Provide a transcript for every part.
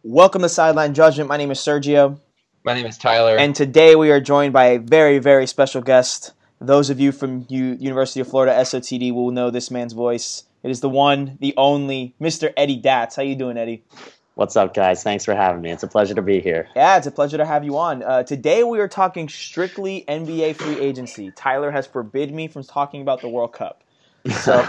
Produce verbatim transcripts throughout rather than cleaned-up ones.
Welcome to Sideline Judgment. My name is Sergio. My name is Tyler. And today we are joined by a very, very special guest. Those of you from U- University of Florida S O T D will know this man's voice. It is the one, the only, Mister Eddie Datz. How you doing, Eddie? What's up, guys? Thanks for having me. It's a pleasure to be here. Yeah, it's a pleasure to have you on. Uh, today we are talking strictly N B A free agency. Tyler has forbid me from talking about the World Cup. So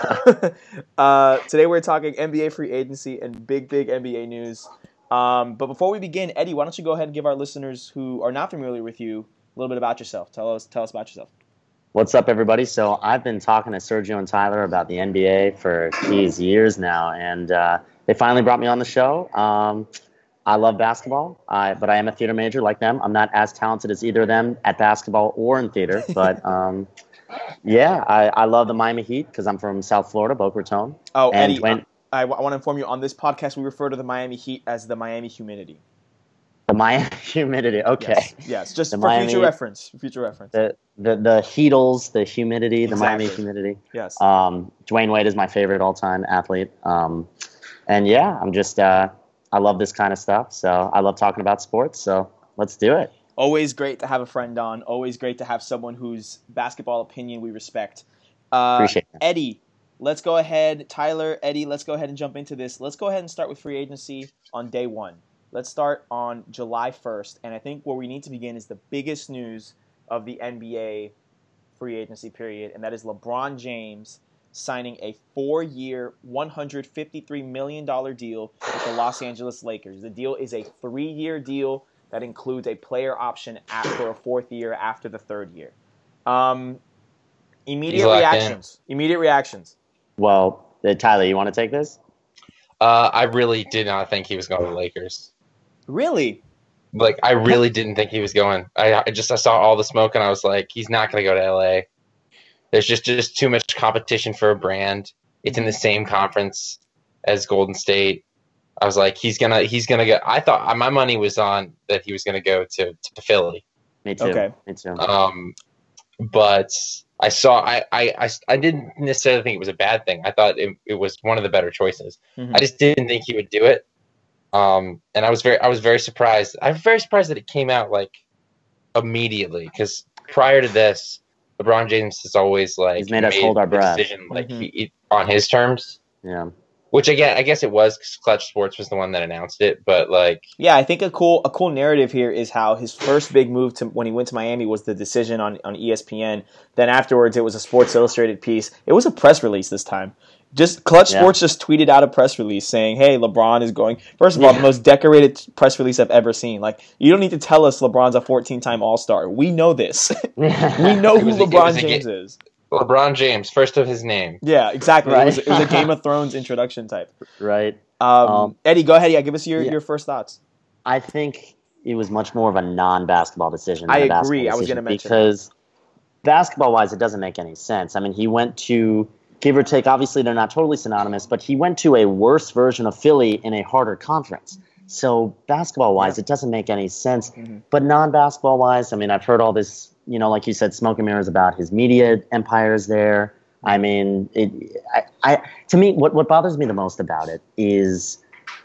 uh, today we're talking N B A free agency and big, big N B A news. Um, but before we begin, Eddie, why don't you go ahead and give our listeners who are not familiar with you a little bit about yourself. Tell us, tell us about yourself. What's up, everybody? So I've been talking to Sergio and Tyler about the N B A for, geez, years now, and uh, they finally brought me on the show. Um, I love basketball, I, but I am a theater major like them. I'm not as talented as either of them at basketball or in theater, but um, yeah, I, I love the Miami Heat because I'm from South Florida, Boca Raton. Oh, and Eddie, Dwayne, I, I want to inform you, on this podcast, we refer to the Miami Heat as the Miami Humidity. the Miami Humidity, okay. Yes, yes. Just The for Miami- future reference. For future reference. The, the, the Heatles, the humidity, the Exactly. Miami Humidity. Yes. Um, Dwayne Wade is my favorite all-time athlete. Um, and yeah, I'm just, uh, I love this kind of stuff. So I love talking about sports. So let's do it. Always great to have a friend on. Always great to have someone whose basketball opinion we respect. Uh, Appreciate that. Eddie, let's go ahead. Tyler, Eddie, let's go ahead and jump into this. Let's go ahead and start with free agency on day one. Let's start on July first. And I think where we need to begin is the biggest news of the N B A free agency period, and that is LeBron James signing a four-year, one hundred fifty-three million dollars deal with the Los Angeles Lakers. The deal is a three-year deal that includes a player option at, for a fourth year after the third year. Um, immediate He's locked in. reactions. Immediate reactions. Well, uh, Tyler, you want to take this? Uh, I really did not think he was going to the Lakers. Really? Like, I really didn't think he was going. I, I just I saw all the smoke and I was like, he's not going to go to L A. There's just, just too much competition for a brand. It's in the same conference as Golden State. I was like, he's gonna he's gonna go. I thought my money was on that he was gonna go to, to Philly. Me too. Okay. Me too. Um, but I saw I, I, I, I didn't necessarily think it was a bad thing. I thought it, it was one of the better choices. Mhm. I just didn't think he would do it. Um, and I was very I was very surprised. I was very surprised that it came out like immediately, because prior to this, LeBron James has always like He's made us hold our the breath. decision like Mhm. he, he- on his terms. Yeah. Which again, I guess it was 'cause Clutch Sports was the one that announced it, but like, Yeah, I think a cool a cool narrative here is how his first big move to when he went to Miami was the decision on, on E S P N. Then afterwards, it was a Sports Illustrated piece. It was a press release this time. Just Clutch Yeah. Sports just tweeted out a press release saying, "Hey, LeBron is going." First of all, Yeah. the most decorated press release I've ever seen. Like, you don't need to tell us LeBron's a fourteen-time All-Star. We know this. we know It who was a- it LeBron was a James ga- is. LeBron James, first of his name. Yeah, exactly. It, was, Right. it was a Game of Thrones introduction type. Right. Um, Um, Eddie, go ahead. Yeah, give us your, yeah. your first thoughts. I think it was much more of a non-basketball decision. I than a agree. basketball I was decision gonna mention because basketball-wise, it doesn't make any sense. I mean, he went to, give or take, obviously they're not totally synonymous, but he went to a worse version of Philly in a harder conference. So basketball-wise, Yeah. it doesn't make any sense. Mhm. But non-basketball-wise, I mean, I've heard all this, you know, like you said, smoke and mirrors about his media empires there. I mean, it, I, I, to me, what, what bothers me the most about it is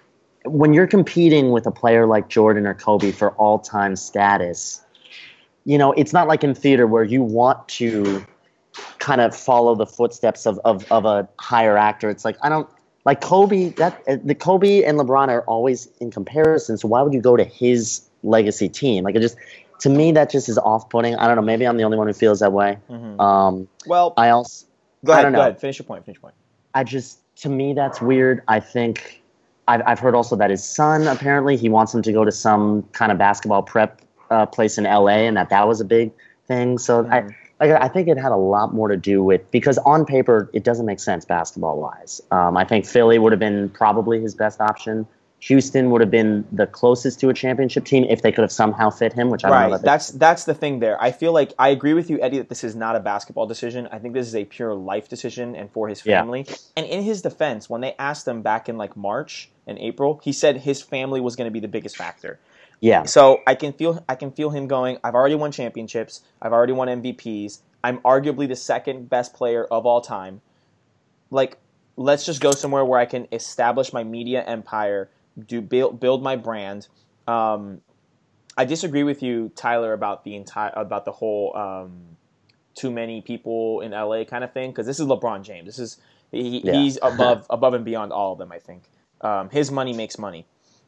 when you're competing with a player like Jordan or Kobe for all-time status, you know, it's not like in theater where you want to kind of follow the footsteps of, of, of a higher actor. It's like, I don't, like Kobe, that the Kobe and LeBron are always in comparison, so why would you go to his legacy team? Like, it just, to me, that just is off-putting. I don't know, maybe I'm the only one who feels that way. Mhm. Um, Well, I also, go ahead. I don't Go know. ahead. Finish your point. Finish your point. I just, to me, that's weird. I think I've, I've heard also that his son, apparently, he wants him to go to some kind of basketball prep uh, place in L A, and that that was a big thing. So Mhm. I, like, I think it had a lot more to do with, because on paper, it doesn't make sense basketball-wise. Um, I think Philly would have been probably his best option. Houston would have been the closest to a championship team if they could have somehow fit him, which I don't know Right. that they- That's that's the thing there. I feel like I agree with you, Eddie, that this is not a basketball decision. I think this is a pure life decision and for his Yeah. family. And in his defense, when they asked him back in like March and April, he said his family was going to be the biggest factor. yeah. So I can feel I can feel him going, I've already won championships, I've already won M V Ps, I'm arguably the second best player of all time. Like, let's just go somewhere where I can establish my media empire do build build my brand. Um, I disagree with you, Tyler, about the entire about the whole um, too many people in L A kind of thing, because this is LeBron James. This is he, Yeah. he's above above and beyond all of them. I think um, his money makes money.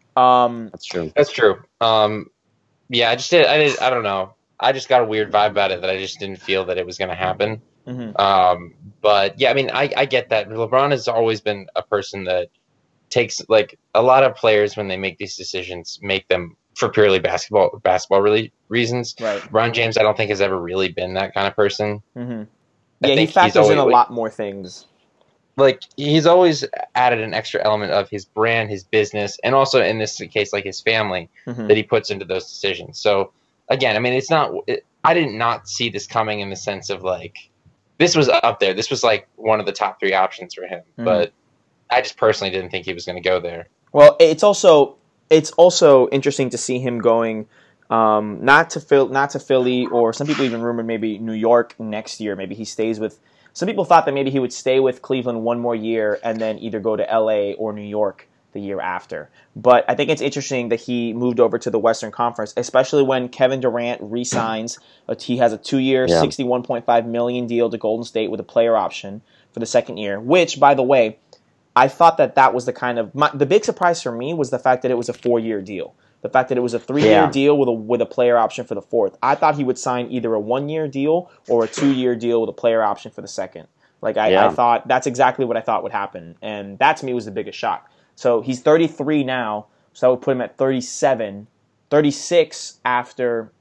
Um, That's true. That's true. Um, yeah, I just did. I did. I don't know. I just got a weird vibe about it that I just didn't feel that it was going to happen. mhm. Um, but yeah, I mean, I, I get that. LeBron has always been a person that takes like a lot of players when they make these decisions make them for purely basketball basketball really reasons. Right. LeBron James, I don't think has ever really been that kind of person. Mm-hmm. I Yeah, he think he's factors in a always- lot more things. Like he's always added an extra element of his brand, his business, and also in this case, like his family Mhm. that he puts into those decisions. So again, I mean, it's not. It, I did not see this coming in the sense of like this was up there. This was like one of the top three options for him, Mhm. but I just personally didn't think he was going to go there. Well, it's also it's also interesting to see him going um, not to Phil, not to Philly, or some people even rumored maybe New York next year. Maybe he stays with. Some people thought that maybe he would stay with Cleveland one more year and then either go to L A or New York the year after. But I think it's interesting that he moved over to the Western Conference, especially when Kevin Durant re-signs. He has a two-year, Yeah. sixty-one point five million dollars deal to Golden State with a player option for the second year, which, by the way, I thought that that was the kind of my, the big surprise for me was the fact that it was a four-year deal. The fact that it was a three-year Yeah. deal with a with a player option for the fourth. I thought he would sign either a one-year deal or a two-year deal with a player option for the second. Like I, Yeah. I thought that's exactly what I thought would happen, and that to me was the biggest shock. So he's thirty-three now, so that would put him at thirty-seven, thirty-six after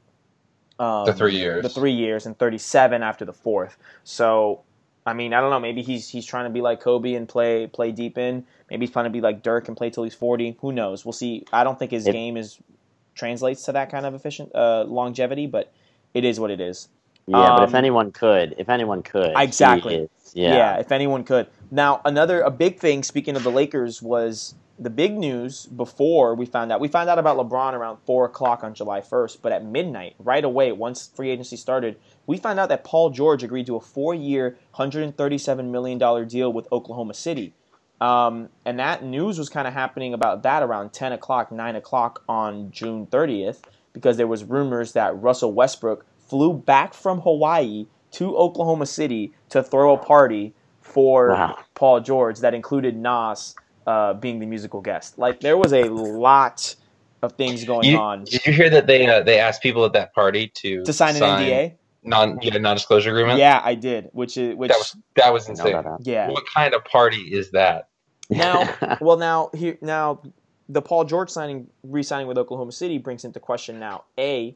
um, The three years. the three years, and thirty-seven after the fourth. So. I mean, I don't know. Maybe he's he's trying to be like Kobe and play play deep in. Maybe he's trying to be like Dirk and play till he's forty. Who knows? We'll see. I don't think his It- game is translates to that kind of efficient uh, longevity, but it is what it is. Yeah, but if Um, anyone could, if anyone could, he Exactly. is. Yeah. Yeah. if anyone could. Now, another a big thing. Speaking of the Lakers, was the big news before we found out. We found out about LeBron around four o'clock on July first, but at midnight, right away, once free agency started, we found out that Paul George agreed to a four-year, one hundred thirty-seven million dollars deal with Oklahoma City. Um, and that news was kind of happening about that around ten o'clock, nine o'clock on June thirtieth, because there was rumors that Russell Westbrook flew back from Hawaii to Oklahoma City to throw a party for Wow. Paul George that included Nas uh, being the musical guest. Like, there was a lot of things going You, on. did you hear that they uh, they asked people at that party to To sign an N D A? non yeah, non-disclosure agreement? Yeah, I did. Which is which. that was that was I know insane. that, uh, yeah. What kind of party is that? Now, well, now here now, the Paul George signing, re-signing with Oklahoma City brings into question now. A,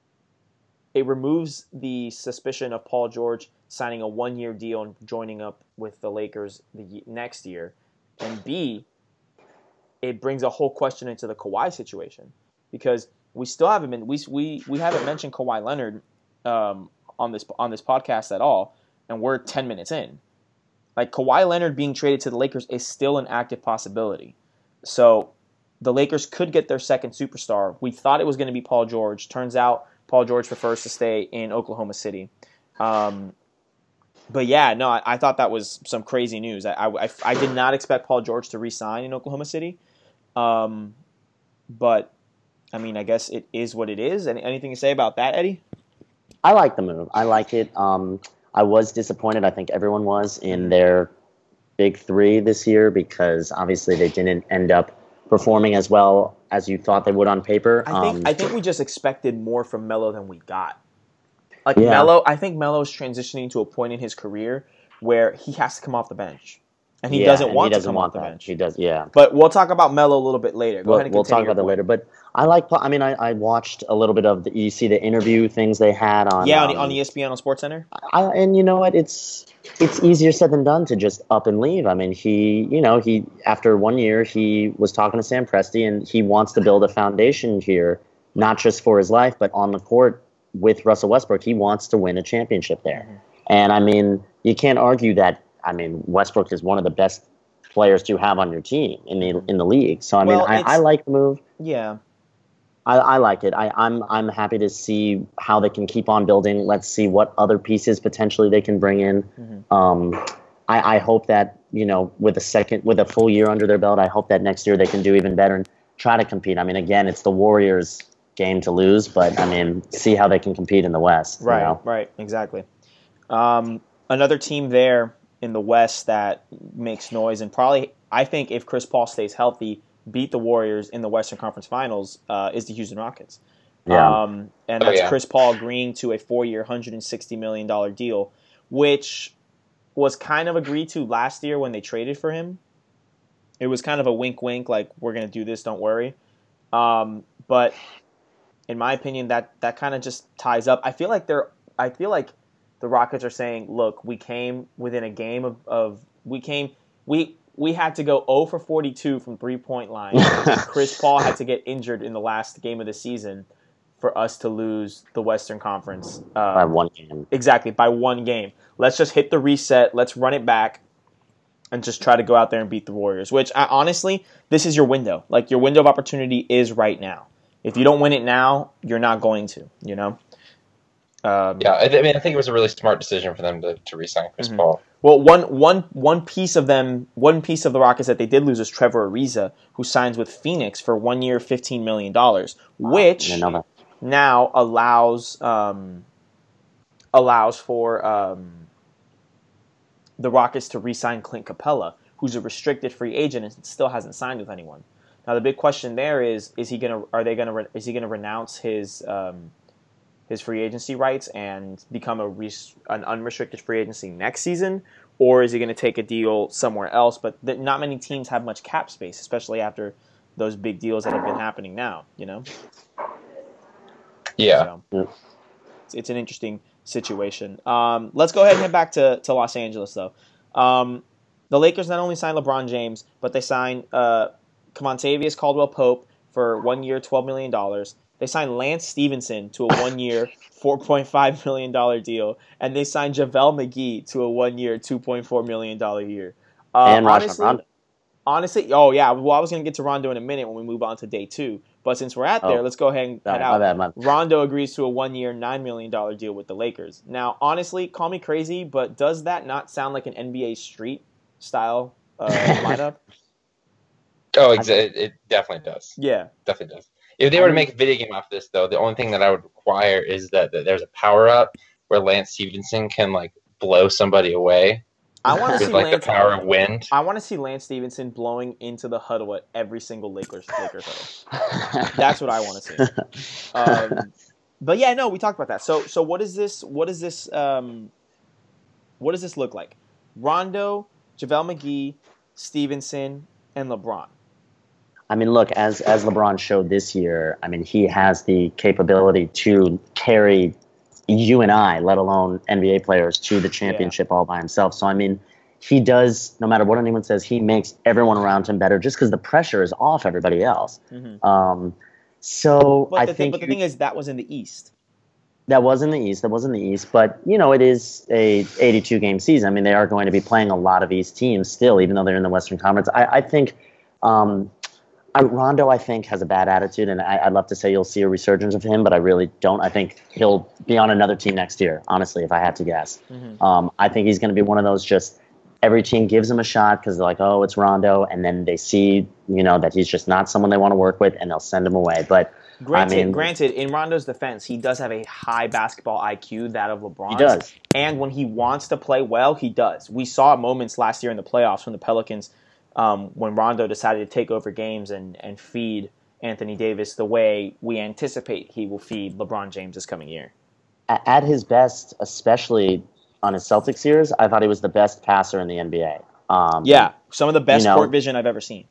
it removes the suspicion of Paul George signing a one-year deal and joining up with the Lakers the ye- next year, and B, it brings a whole question into the Kawhi situation, because we still haven't been we we we haven't mentioned Kawhi Leonard um, on this on this podcast at all, and we're ten minutes in. Like, Kawhi Leonard being traded to the Lakers is still an active possibility. So the Lakers could get their second superstar. We thought it was going to be Paul George. Turns out Paul George prefers to stay in Oklahoma City. Um, but yeah, no, I, I thought that was some crazy news. I, I, I did not expect Paul George to re-sign in Oklahoma City. Um, but, I mean, I guess it is what it is. Any, anything to say about that, Eddie? I like the move. I like it. Um, I was disappointed. I think everyone was in their big three this year, because obviously they didn't end up performing as well as you thought they would on paper. I think Um, I think we just expected more from Melo than we got. Like, Yeah. Melo, I think Melo's transitioning to a point in his career where he has to come off the bench, and he yeah, doesn't and want he doesn't to come want off the that. bench. He does, yeah. But we'll talk about Melo a little bit later. Go We'll, ahead and we'll continue talk about that your later. point. But I like. I mean, I, I watched a little bit of the. You see the interview things they had on. Yeah, on, um, on E S P N on SportsCenter. I, and you know what? It's it's easier said than done to just up and leave. I mean, he, you know, he after one year he was talking to Sam Presti, and he wants to build a foundation here, not just for his life, but on the court with Russell Westbrook. He wants to win a championship there, Mm-hmm. and I mean, you can't argue that. I mean, Westbrook is one of the best players to have on your team in the in the league. So I mean, Well, I, it's- I like the move. Yeah. I, I like it. I, I'm I'm happy to see how they can keep on building. Let's see what other pieces potentially they can bring in. Mhm. Um, I, I hope that, you know, with a second with a full year under their belt, I hope that next year they can do even better. And try to compete. I mean, again, it's the Warriors' game to lose, but I mean, see how they can compete in the West. Right, you know? right, exactly. Um, another team there in the West that makes noise and probably, I think, if Chris Paul stays healthy, beat the Warriors in the Western Conference Finals uh, is the Houston Rockets. Yeah. Um, and Oh, that's yeah. Chris Paul agreeing to a four-year, one hundred sixty million dollars deal, which was kind of agreed to last year when they traded for him. It was kind of a wink-wink, like, we're going to do this, don't worry. Um, but in my opinion, that, that kind of just ties up. I feel like they're. I feel like the Rockets are saying, look, we came within a game of, of we came we we had to go zero for forty-two from three-point line. Chris Paul had to get injured in the last game of the season for us to lose the Western Conference. Uh, By one game. Exactly, by one game. Let's just hit the reset. Let's run it back and just try to go out there and beat the Warriors, which, I, honestly, this is your window. Like, your window of opportunity is right now. If you don't win it now, you're not going to, you know? Um, Yeah, I, I mean, I think it was a really smart decision for them to, to re-sign Chris Mhm. Paul. Well, one, one, one piece of them, one piece of the Rockets that they did lose is Trevor Ariza, who signs with Phoenix for one year, fifteen million dollars, which I didn't know that. now allows um, allows for um, the Rockets to re-sign Clint Capella, who's a restricted free agent and still hasn't signed with anyone. Now, the big question there is: is he gonna? Are they gonna? Is he gonna renounce his um, his free agency rights and become a res- an unrestricted free agency next season, or is he going to take a deal somewhere else? But th- not many teams have much cap space, especially after those big deals that have been happening now. You know. Yeah. So, Yeah. it's, it's an interesting situation. Um, let's go ahead and head back to, to Los Angeles, though. Um, the Lakers not only signed LeBron James, but they signed uh, Kemontavious Caldwell-Pope for one year, twelve million dollars. They signed Lance Stevenson to a one-year, four point five million dollars deal, and they signed JaVale McGee to a one-year, two point four million dollars a year. Uh, And Rajon honestly, Rondo. honestly, oh yeah, well I was going to get to Rondo in a minute when we move on to day two, but since we're at there, Oh. let's go ahead and head Sorry, my out. bad, my Rondo agrees to a one-year, nine million dollars deal with the Lakers. Now, honestly, call me crazy, but does that not sound like an N B A Street style uh, lineup? Oh, exa- it, it definitely does. Yeah. Definitely does. If they were to make a video game off this, though, the only thing that I would require is that, that there's a power up where Lance Stevenson can like blow somebody away I want to with see like Lance. the power of wind. I want to see Lance Stevenson blowing into the huddle at every single Lakers Lakers huddle. That's what I want to see. Um, but yeah, no, we talked about that. So, so what is this? What is this? Um, what does this look like? Rondo, JaVale McGee, Stevenson, and LeBron. I mean, look, as as LeBron showed this year, I mean, he has the capability to carry you and I, let alone N B A players, to the championship all by himself. So, I mean, he does, no matter what anyone says, he makes everyone around him better just because the pressure is off everybody else. Mm-hmm. Um, so, But I the, thing, think but the thing is, that was in the East. that was in the East. That was in the East. But, you know, it is a eighty-two game season. I mean, they are going to be playing a lot of East teams still, even though they're in the Western Conference. I, I think um, I, Rondo, I think, has a bad attitude, and I, I'd love to say you'll see a resurgence of him, but I really don't. I think he'll be on another team next year, honestly, if I had to guess. Mm-hmm. Um, I think he's going to be one of those just every team gives him a shot because they're like, oh, it's Rondo, and then they see, you know, that he's just not someone they want to work with, and they'll send him away. But Granted, I mean, granted, in Rondo's defense, he does have a high basketball I Q, that of LeBron. he does. And when he wants to play well, he does. We saw moments last year in the playoffs from the Pelicans um, when Rondo decided to take over games and, and feed Anthony Davis the way we anticipate he will feed LeBron James this coming year. At his best, especially on his Celtics years, I thought he was the best passer in the N B A. Um, Yeah, some of the best you know, court vision I've ever seen.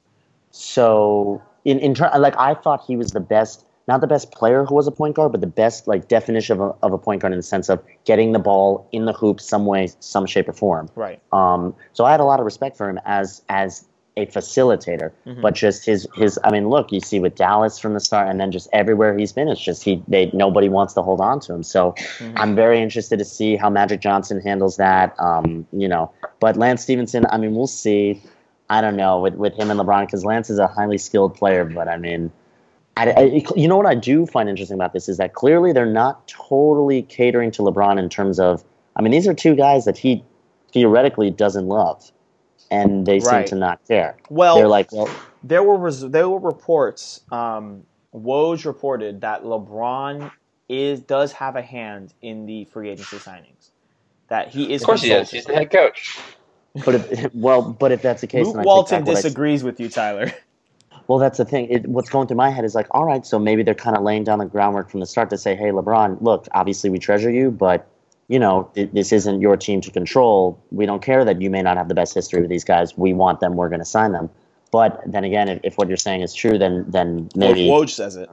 So, in in ter- like I thought he was the best, not the best player who was a point guard, but the best like definition of a, of a point guard in the sense of getting the ball in the hoop some way, some shape or form. Right. Um, so I had a lot of respect for him as as a facilitator, Mhm. but just his his. I mean, look, you see with Dallas from the start, and then just everywhere he's been, it's just he they nobody wants to hold on to him. So Mhm. I'm very interested to see how Magic Johnson handles that. Um, you know, but Lance Stevenson, I mean, we'll see. I don't know with with him and LeBron because Lance is a highly skilled player, but I mean. I, I, you know what I do find interesting about this is that clearly they're not totally catering to LeBron in terms of, I mean, these are two guys that he theoretically doesn't love, and they Right. seem to not care. Well, They're like, well, there were res- there were reports. Um, Woj reported that LeBron is does have a hand in the free agency signings. That he is. Of course he does. He's the head coach. But if, well, but if that's the case, Luke then I Walton take back what I disagrees with you, Tyler. Well, that's the thing. It, what's going through my head is like, all right, so maybe they're kind of laying down the groundwork from the start to say, hey, LeBron, look, obviously we treasure you, but, you know, th- this isn't your team to control. We don't care that you may not have the best history with these guys. We want them. We're going to sign them. But then again, if, if what you're saying is true, then then maybe Woj says it.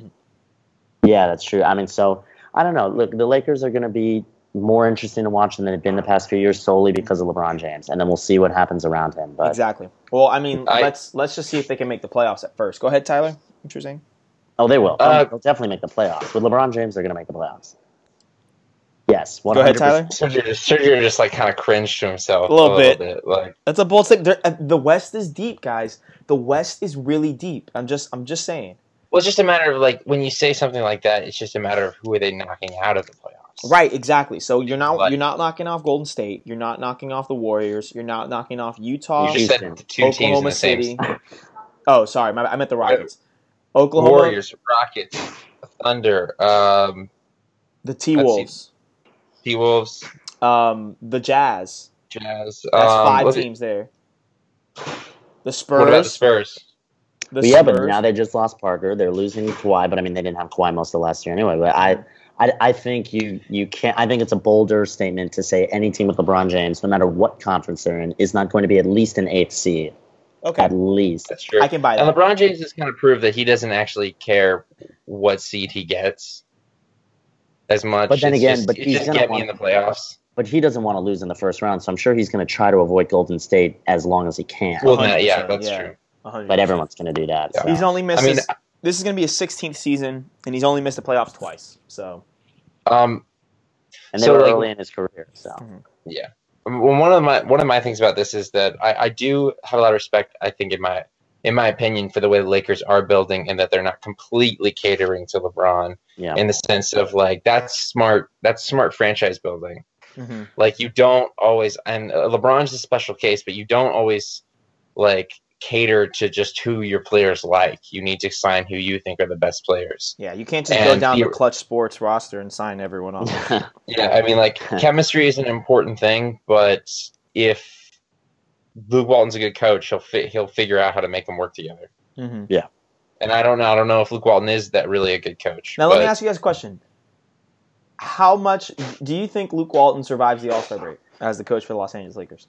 Yeah, that's true. I mean, so I don't know. Look, the Lakers are going to be more interesting to watch than they've been the past few years solely because of LeBron James, and then we'll see what happens around him. But exactly. Well, I mean, I, let's let's just see if they can make the playoffs at first. Go ahead, Tyler. What you're saying? Oh, they will. Uh, They'll definitely make the playoffs. With LeBron James, they're going to make the playoffs. Yes. Go ahead, Tyler. Sergio, Sergio just like kind of cringed to himself a little, a little bit. bit. Like that's a bold statement. Uh, the West is deep, guys. The West is really deep. I'm just I'm just saying. Well, it's just a matter of like when you say something like that, it's just a matter of who are they knocking out of the playoffs. Right, exactly. So you're not Like, you're not knocking off Golden State. You're not knocking off the Warriors. You're not knocking off Utah. You just said the two teams in Oklahoma the same. City. Oh, sorry, my, I meant the Rockets. Oklahoma Warriors, Rockets, Thunder, um, the T Wolves, T Wolves, um, the Jazz. Jazz. That's um, five what- teams there. The Spurs. What about the Spurs? The But yeah, but Spurs. now they just lost Parker. They're losing Kawhi, but I mean they didn't have Kawhi most of last year anyway. But I, I, I think you you can't. I think it's a bolder statement to say any team with LeBron James, no matter what conference they're in, is not going to be at least an eighth seed. Okay, At least. That's true. I can buy that. And LeBron James has kind of proved that he doesn't actually care what seed he gets as much. But then It's again, just, but it's he's just gonna get me want- in the playoffs. But he doesn't want to lose in the first round, so I'm sure he's going to try to avoid Golden State as long as he can. Well, one hundred that, yeah, percent, that's yeah. true. one hundred percent. But everyone's going to do that. Yeah. So. He's only missed. I mean, his, this is going to be his sixteenth season, and he's only missed the playoffs twice. So Um, and they so, were like- early in his career. So yeah. Well, one of my one of my things about this is that I, I do have a lot of respect. I think in my in my opinion for the way the Lakers are building, and that they're not completely catering to LeBron yeah, in the sense of like that's smart. That's smart franchise building. mhm. Like you don't always, and uh, LeBron's a special case, but you don't always like cater to just who your players like. You need to sign who you think are the best players. yeah, you can't just go And down the- the Clutch Sports roster and sign everyone off. Yeah, I mean, like chemistry is an important thing, but if Luke Walton's a good coach, he'll fi- he'll figure out how to make them work together. Mhm. And I don't know, I don't know if Luke Walton is that really a good coach. Now let me but- ask you guys a question: how much do you think Luke Walton survives the All-Star break as the coach for the Los Angeles Lakers?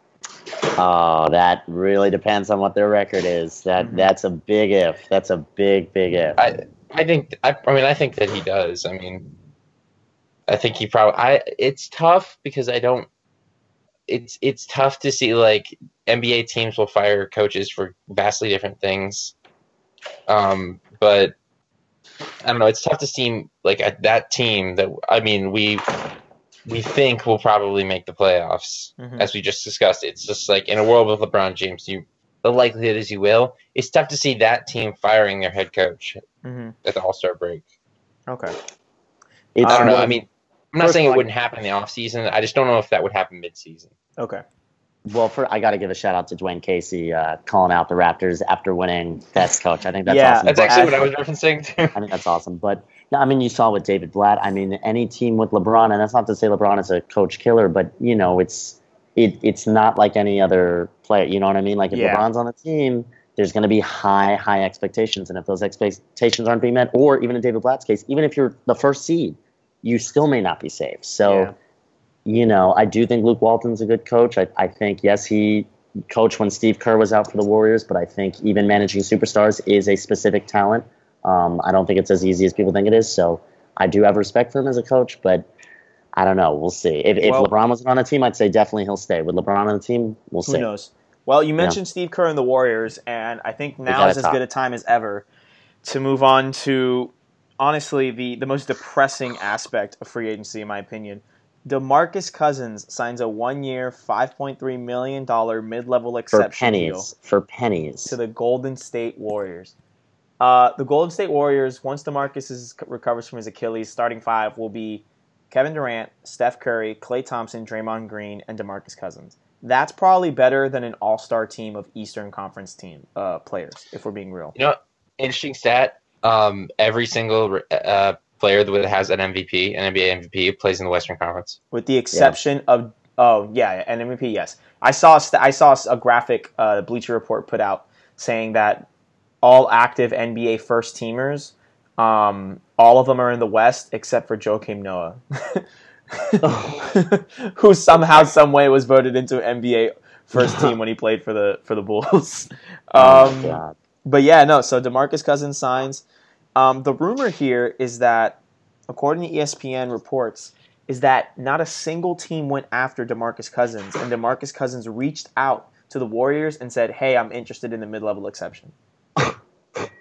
oh, that really depends on what their record is. That Mhm. that's a big if. That's a big big if. I I think I, I mean I think that he does. I mean, I think he probably. I it's tough because I don't. It's it's tough to see like N B A teams will fire coaches for vastly different things, um, but I don't know. It's tough to see like at that team that I mean we we think will probably make the playoffs Mhm. as we just discussed. It's just like in a world with LeBron James, you the likelihood is you will. It's tough to see that team firing their head coach Mm-hmm. at the All Star break. Okay. It's I don't know. one- I mean, I'm not First saying of it all- wouldn't happen in the off season. I just don't know if that would happen mid season. Okay. Well, for, I got to give a shout out to Dwayne Casey uh, calling out the Raptors after winning Best Coach. I think that's Yeah, awesome. That's But- actually what I was referencing to. I think that's awesome. But no, I mean, you saw with David Blatt. I mean, any team with LeBron, and that's not to say LeBron is a coach killer, but you know, it's it it's not like any other player. You know what I mean? Like if Yeah. LeBron's on the team, there's going to be high high expectations, and if those expectations aren't being met, or even in David Blatt's case, even if you're the first seed, you still may not be safe. So. Yeah. You know, I do think Luke Walton's a good coach. I, I think, yes, he coached when Steve Kerr was out for the Warriors, but I think even managing superstars is a specific talent. Um, I don't think it's as easy as people think it is. So I do have respect for him as a coach, but I don't know. We'll see. If, if Well- LeBron wasn't on the team, I'd say definitely he'll stay. With LeBron on the team, we'll Who see. knows? Well, you mentioned Steve Kerr and the Warriors, and I think now gotta is as talk. good a time as ever to move on to, honestly, the, the most depressing aspect of free agency, in my opinion. DeMarcus Cousins signs a one-year, five point three million dollars mid-level For exception deal pennies. For pennies. to the Golden State Warriors. Uh, the Golden State Warriors, once DeMarcus is, recovers from his Achilles, starting five will be Kevin Durant, Steph Curry, Klay Thompson, Draymond Green, and DeMarcus Cousins. that's probably better than an all-star team of Eastern Conference team uh, players, if we're being real. You know, interesting stat. Um, every single uh, player that has an M V P, an N B A M V P, plays in the Western Conference. With the exception yeah. of, oh, yeah, an M V P, yes. I saw, I saw a graphic uh, Bleacher Report put out saying that all active N B A first-teamers, um, all of them are in the West except for Joakim Noah. Who somehow, some way was voted into N B A first team when he played for the for the Bulls. Um, oh but yeah, no. So DeMarcus Cousins signs. Um, the rumor here is that, according to E S P N reports, is that not a single team went after DeMarcus Cousins, and DeMarcus Cousins reached out to the Warriors and said, "Hey, I'm interested in the mid-level exception." Um,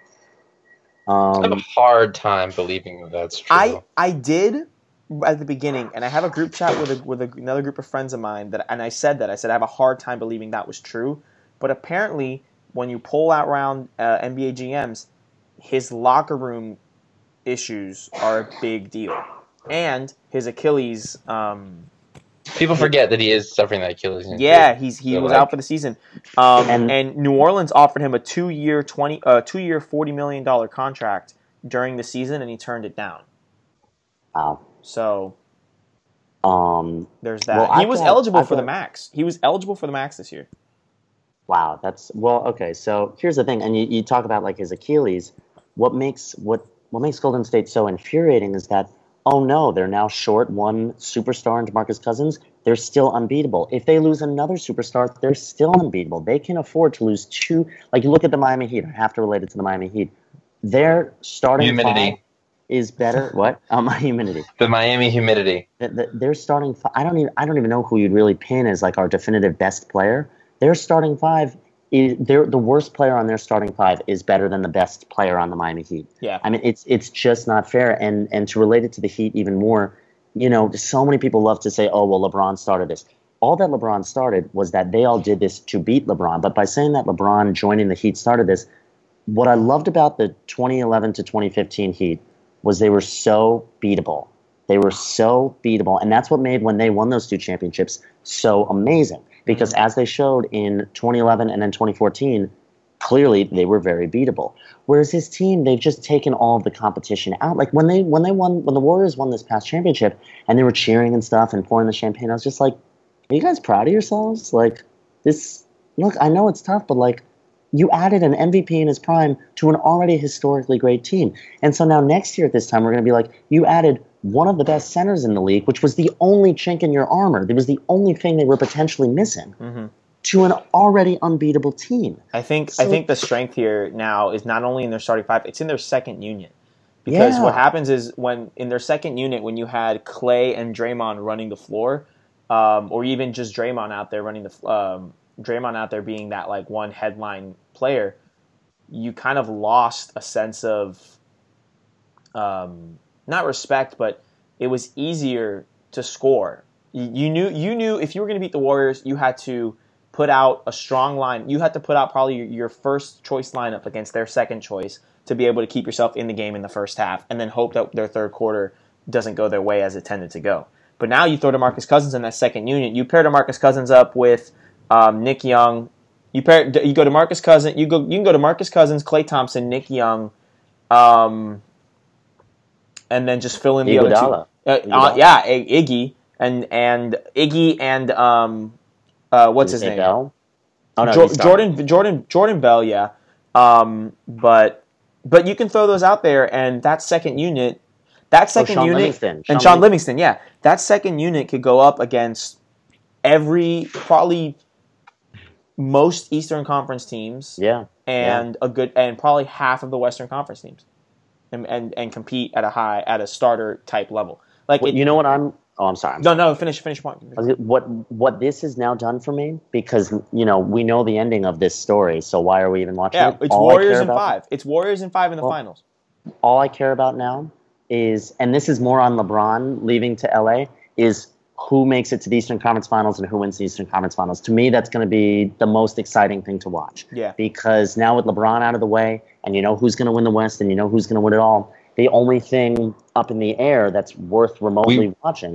I have a hard time believing that that's true. I I did. At the beginning, and I have a group chat with a, with a, another group of friends of mine that, and I said that I said I have a hard time believing that was true, but apparently when you pull out around uh, N B A G Ms, his locker room issues are a big deal, and his Achilles. Um, People forget that he is suffering that Achilles injury. Yeah, he's he so was like, out for the season, um, and, and New Orleans offered him a two year twenty uh, two year forty million dollar contract during the season, and he turned it down. Wow. So, um, there's that. Well, he I was thought, eligible I for thought, the max. He was eligible for the max this year. Wow, that's well. Okay, so here's the thing, and you, you talk about like his Achilles. What makes what what makes Golden State so infuriating is that oh no, they're now short one superstar in DeMarcus Cousins. They're still unbeatable. If they lose another superstar, they're still unbeatable. They can afford to lose two. Like you look at the Miami Heat. I have to relate it to the Miami Heat. Their starting humidity. Five, is better. What? Oh, my humidity. The Miami humidity. The, the, their starting five, I don't even I don't even know who you'd really pin as like our definitive best player. Their starting five is they're the worst player on their starting five is better than the best player on the Miami Heat. Yeah. I mean it's it's just not fair. And and to relate it to the Heat even more, you know, so many people love to say, oh well, LeBron started this. All that LeBron started was that they all did this to beat LeBron. But by saying that LeBron joining the Heat started this, what I loved about the twenty eleven to twenty fifteen Heat was they were so beatable. They were so beatable. And that's what made when they won those two championships so amazing. Because as they showed in twenty eleven and then twenty fourteen, clearly they were very beatable. Whereas his team, they've just taken all of the competition out. Like when they when they won when the Warriors won this past championship and they were cheering and stuff and pouring the champagne, I was just like, are you guys proud of yourselves? Like this look, I know it's tough, but like you added an M V P in his prime to an already historically great team. And so now next year at this time, we're going to be like, you added one of the best centers in the league, which was the only chink in your armor. That was the only thing they were potentially missing mm-hmm. to an already unbeatable team. I think so, I think the strength here now is not only in their starting five, it's in their second unit. Because yeah. what happens is when in their second unit, when you had Clay and Draymond running the floor, um, or even just Draymond out there running the um, Draymond out there being that like one headline player, you kind of lost a sense of um, not respect, but it was easier to score. You, you knew you knew if you were going to beat the Warriors, you had to put out a strong line. You had to put out probably your, your first choice lineup against their second choice to be able to keep yourself in the game in the first half, and then hope that their third quarter doesn't go their way as it tended to go. But now you throw DeMarcus Cousins in that second unit. You pair DeMarcus Cousins up with Um, Nick Young, you pair, you go to Marcus Cousins, you go, you can go to Marcus Cousins, Klay Thompson, Nick Young, um, and then just fill in the Iguodala. other two. Uh, uh, yeah, Iggy and and Iggy and um, uh, what's his name? Bell? Oh no, jo- Jordan Jordan Jordan Bell. Yeah, um, but but you can throw those out there, and that second unit, that second oh, Sean unit, Livingston. and Sean Sean Livingston. Yeah, that second unit could go up against every probably. Most Eastern Conference teams, yeah, and yeah. a good, and probably half of the Western Conference teams, and and, and compete at a high, at a starter type level. Like well, it, you know what I'm? Oh, I'm sorry. I'm no, sorry. no, finish, finish point. What what this has now done for me, because you know we know the ending of this story, so why are we even watching yeah, it? it's all Warriors in about, five. It's Warriors in five in the well, finals. All I care about now is, and this is more on LeBron leaving to L A, is who makes it to the Eastern Conference Finals and who wins the Eastern Conference Finals. To me, that's going to be the most exciting thing to watch. Yeah. Because now with LeBron out of the way, and you know who's going to win the West, and you know who's going to win it all, the only thing up in the air that's worth remotely we, watching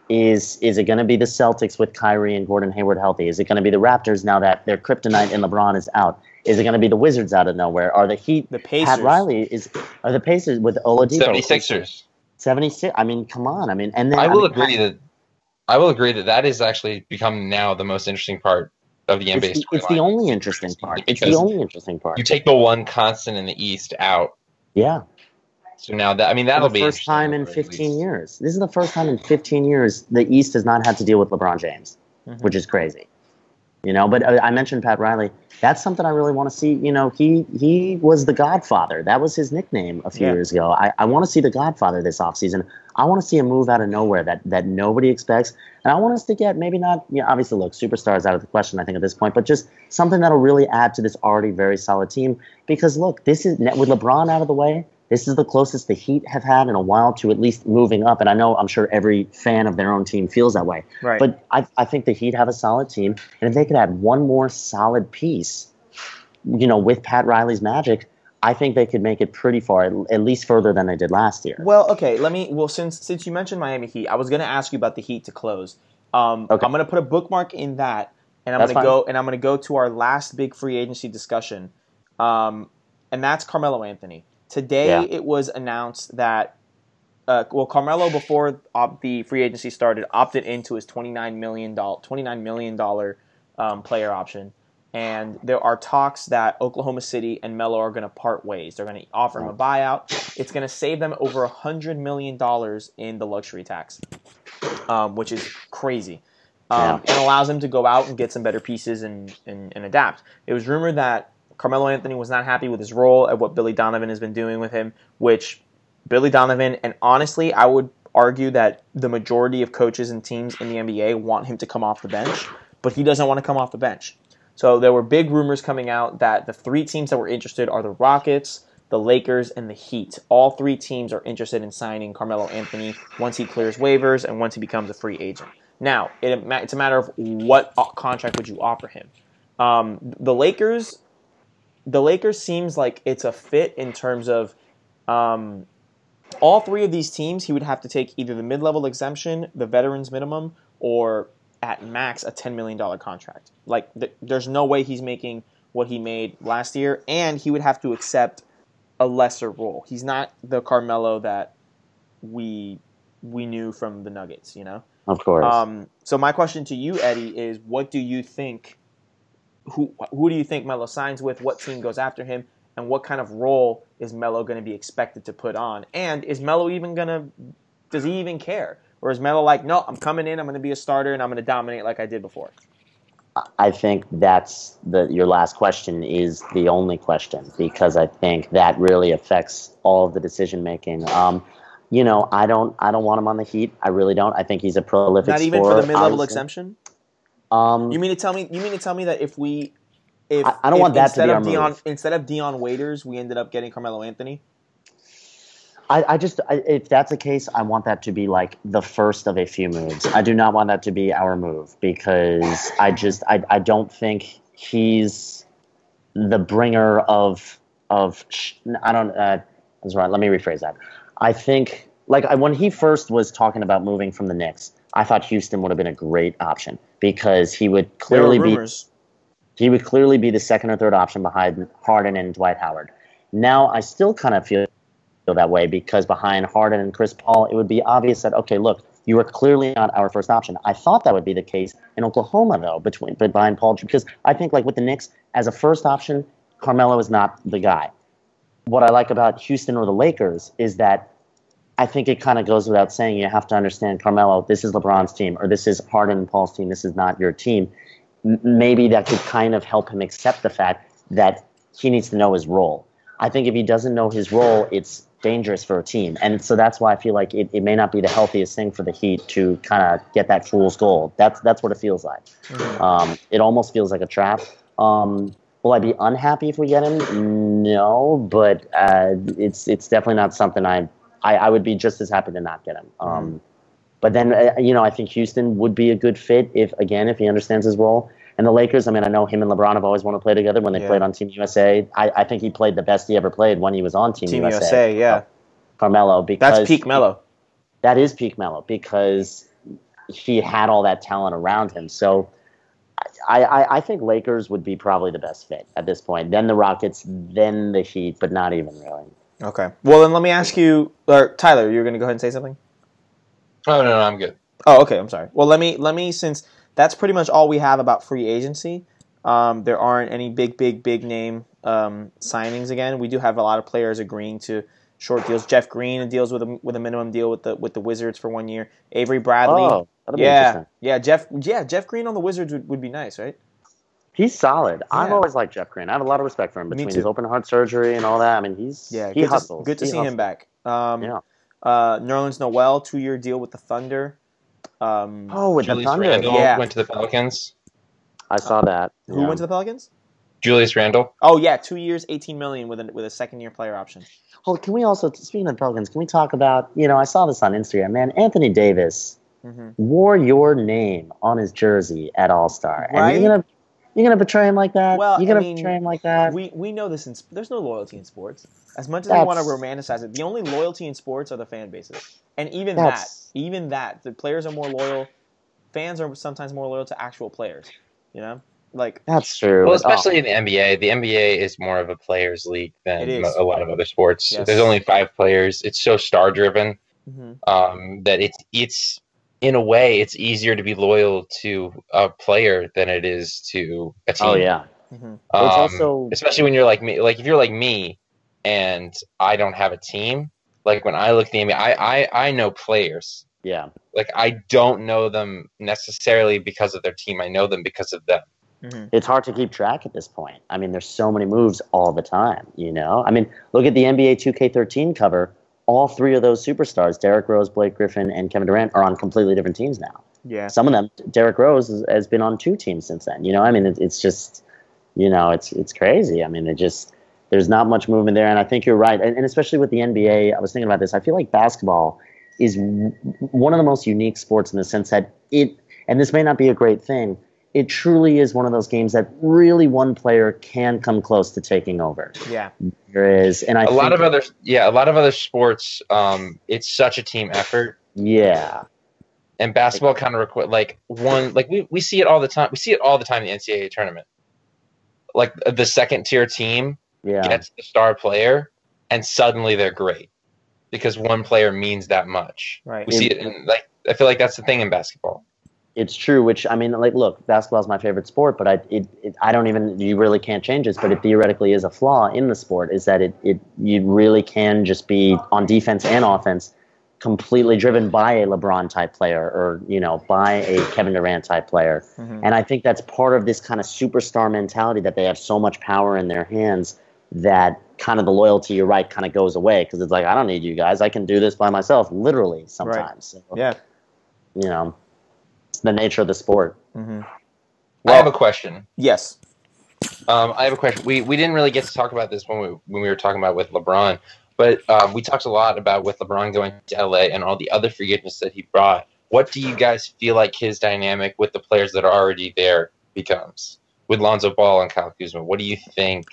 Is is it going to be the Celtics with Kyrie and Gordon Hayward healthy? Is it going to be the Raptors now that their kryptonite and LeBron is out? Is it going to be the Wizards out of nowhere? Are the Heat? The Pacers. Pat Riley is. Are the Pacers with Oladipo? seventy-sixers. seventy-six. I mean, come on. I mean, and then I will I mean, agree that I will agree that that is actually become now the most interesting part of the N B A. It's the, it's the only interesting part. It's the Because only interesting part. you take the one constant in the East out. Yeah. So now that I mean that'll the be first time in interesting, fifteen years. This is the first time in fifteen years the East has not had to deal with LeBron James, mm-hmm. which is crazy. You know, but uh, I mentioned Pat Riley. That's something I really want to see. You know, he he was the Godfather. That was his nickname a few yeah. years ago. I, I want to see the Godfather this offseason. I want to see a move out of nowhere that that nobody expects. And I want us to get maybe not, you know, obviously, look, superstars out of the question, I think, at this point, but just something that'll really add to this already very solid team. Because, look, this is with LeBron out of the way, this is the closest the Heat have had in a while to at least moving up. And I know I'm sure every fan of their own team feels that way. Right. But I, I think the Heat have a solid team. And if they could add one more solid piece, you know, with Pat Riley's magic, I think they could make it pretty far, at, at least further than they did last year. Well, okay, let me. Well, since since you mentioned Miami Heat, I was going to ask you about the Heat to close. Um, okay. I'm going to put a bookmark in that, and I'm That's going to fine. go and I'm going to go to our last big free agency discussion, um, and that's Carmelo Anthony. Today, Yeah. it was announced that uh, well, Carmelo before op- the free agency started opted into his twenty-nine million dollars twenty-nine million dollars um, player option. And there are talks that Oklahoma City and Melo are going to part ways. They're going to offer him a buyout. It's going to save them over one hundred million dollars in the luxury tax, um, which is crazy. Um, Yeah. And allows him to go out and get some better pieces and, and, and adapt. It was rumored that Carmelo Anthony was not happy with his role at what Billy Donovan has been doing with him, which Billy Donovan, and honestly, I would argue that the majority of coaches and teams in the N B A want him to come off the bench, but he doesn't want to come off the bench. So there were big rumors coming out that the three teams that were interested are the Rockets, the Lakers, and the Heat. All three teams are interested in signing Carmelo Anthony once he clears waivers and once he becomes a free agent. Now, it, it's a matter of what contract would you offer him. Um, the Lakers, the Lakers seems like it's a fit in terms of um, all three of these teams. He would have to take either the mid-level exemption, the veterans minimum, or at max a ten million dollars contract. Like, th- there's no way he's making what he made last year, and he would have to accept a lesser role. He's not the Carmelo that we we knew from the Nuggets, you know? Of course. Um, so my question to you, Eddie, is what do you think, who who do you think Melo signs with? What team goes after him? And what kind of role is Melo going to be expected to put on? And is Melo even going to, does he even care? Or is Melo like, no, I'm coming in, I'm going to be a starter, and I'm going to dominate like I did before? I think that's the your last question is the only question, because I think that really affects all of the decision making. Um, you know, I don't I don't want him on the Heat. I really don't. I think he's a prolific Not even scorer, for the mid-level obviously. exemption? Um, You mean to tell me you mean to tell me that if we if I- I don't if want that to instead be of our Dion move. instead of Dion Waiters, we ended up getting Carmelo Anthony? I, I just, I, if that's the case, I want that to be like the first of a few moves. I do not want that to be our move, because I just, I, I don't think he's the bringer of, of, sh- I don't, uh, that's right. Let me rephrase that. I think, like, I, when he first was talking about moving from the Knicks, I thought Houston would have been a great option, because he would There were clearly be, rumors. he would clearly be the second or third option behind Harden and Dwight Howard. Now, I still kind of feel that way, because behind Harden and Chris Paul, it would be obvious that, okay, look, you are clearly not our first option. I thought that would be the case in Oklahoma, though, between but behind Paul, because I think, like, with the Knicks, as a first option, Carmelo is not the guy. What I like about Houston or the Lakers is that I think it kind of goes without saying, you have to understand, Carmelo, this is LeBron's team, or this is Harden and Paul's team, this is not your team. M- maybe that could kind of help him accept the fact that he needs to know his role. I think if he doesn't know his role, it's dangerous for a team. And so that's why I feel like it, it may not be the healthiest thing for the Heat to kind of get that fool's gold. That's that's what it feels like. Mm-hmm. Um, it almost feels like a trap. Um, will I be unhappy if we get him? No, but uh, it's it's definitely not something I, I I would be just as happy to not get him. Um, Mm-hmm. But then, uh, you know, I think Houston would be a good fit if, again, if he understands his role. And the Lakers, I mean, I know him and LeBron have always wanted to play together when they Yeah. played on Team U S A. I, I think he played the best he ever played when he was on Team, Team U S A. U S A, yeah. Carmelo, because That's peak Melo. That is peak Melo, because he had all that talent around him. So I, I, I think Lakers would be probably the best fit at this point. Then the Rockets, then the Heat, but not even really. Okay. Well, then let me ask you, or Tyler, you're going to go ahead and say something? Oh, no, no, I'm good. Oh, okay. I'm sorry. Well, let me, let me since that's pretty much all we have about free agency, um, there aren't any big, big, big name um, signings again. We do have a lot of players agreeing to short deals. Jeff Green deals with a, with a minimum deal with the with the Wizards for one year. Avery Bradley. Oh, that'll be yeah, interesting. yeah, Jeff. Yeah, Jeff Green on the Wizards would, would be nice, right? He's solid. I've Yeah. always liked Jeff Green. I have a lot of respect for him Me between too. his open heart surgery and all that. I mean, he's Yeah, he good hustles. To, good to He see hustles. him back. Um, Yeah. uh, Nerlens Noel, two year deal with the Thunder. Um, Oh, with Julius the Thunder. Randle Yeah. went to the Pelicans. I saw that. who Yeah. went to the Pelicans? Julius Randle. Oh yeah, two years, eighteen million with a with a second year player option. Well, can we also, speaking of Pelicans, can we talk about, you know, I saw this on Instagram, man, Anthony Davis Mm-hmm. wore your name on his jersey at All-Star. And Right? you're going to you're gonna betray him like that? Well, you're going I to mean, betray him like that? We we know this in sp- there's no loyalty in sports. As much as we That's- want to romanticize it, the only loyalty in sports are the fan bases, and even That's- that, even that, the players are more loyal. Fans are sometimes more loyal to actual players. You know, like That's true. Well, but- oh. especially in the N B A. The N B A is more of a players' league than It is. a lot of other sports. Yes. There's only five players. It's so star driven mhm. um, that it's it's in a way it's easier to be loyal to a player than it is to a team. Oh, yeah. Mhm. Um, It's also- especially when you're like me. Like if you're like me, and I don't have a team. Like when I look at the N B A, I I, I know players. Yeah. Like I don't know them necessarily because of their team. I know them because of them. Mhm. It's hard to keep track at this point. I mean, there's so many moves all the time, you know? I mean, look at the N B A two K thirteen cover. All three of those superstars, Derrick Rose, Blake Griffin, and Kevin Durant, are on completely different teams now. Yeah. Some of them, Derrick Rose has, has been on two teams since then. You know, I mean, it, it's just, you know, it's it's crazy. I mean, it just, there's not much movement there. And I think you're right. And, and especially with the N B A, I was thinking about this. I feel like basketball is w- one of the most unique sports in the sense that it, and this may not be a great thing, it truly is one of those games that really one player can come close to taking over. Yeah. There is, and I a think, lot of other yeah, a lot of other sports. Um, it's such a team effort, yeah, and basketball kind of require like one like we, we see it all the time. We see it all the time in the N C double A tournament. Like the second tier team yeah, gets the star player, and suddenly they're great because one player means that much. Right. We see it in like I feel like that's the thing in basketball. it's true. Which I mean, like, look, basketball is my favorite sport, but I, it, it, I don't even, you really can't change this. But it theoretically is a flaw in the sport. Is that it, it, you really can just be on defense and offense, completely driven by a LeBron type player, or you know, by a Kevin Durant type player. Mhm. And I think that's part of this kind of superstar mentality that they have so much power in their hands that kind of the loyalty, you're right, kind of goes away because it's like, I don't need you guys. I can do this by myself, literally sometimes. So, Yeah. you know, it's the nature of the sport. hmm I have a question. Yes. Um, I have a question. We we didn't really get to talk about this when we when we were talking about with LeBron, but um, we talked a lot about with LeBron going to L A and all the other free agents that he brought. What do you guys feel like his dynamic with the players that are already there becomes with Lonzo Ball and Kyle Kuzma? What do you think?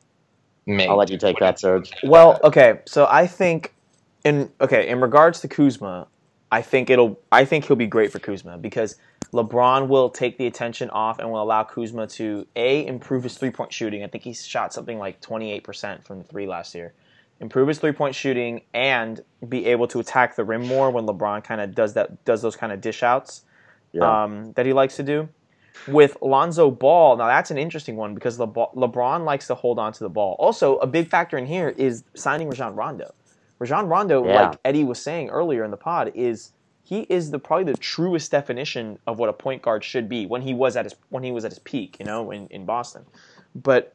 May, I'll let you take what do that, Serge. think about Well, that? okay. So I think in okay in regards to Kuzma, I think it'll I think he'll be great for Kuzma because LeBron will take the attention off and will allow Kuzma to a improve his three point shooting. I think he shot something like twenty-eight percent from the three last year. Improve his three point shooting and be able to attack the rim more when LeBron kind of does that does those kind of dish outs Yeah. um, that he likes to do. With Lonzo Ball, now that's an interesting one because LeBron, LeBron likes to hold on to the ball. Also, a big factor in here is signing Rajon Rondo. Rajon Rondo, Yeah. like Eddie was saying earlier in the pod, is he is the probably the truest definition of what a point guard should be when he was at his when he was at his peak, you know, in, in Boston. But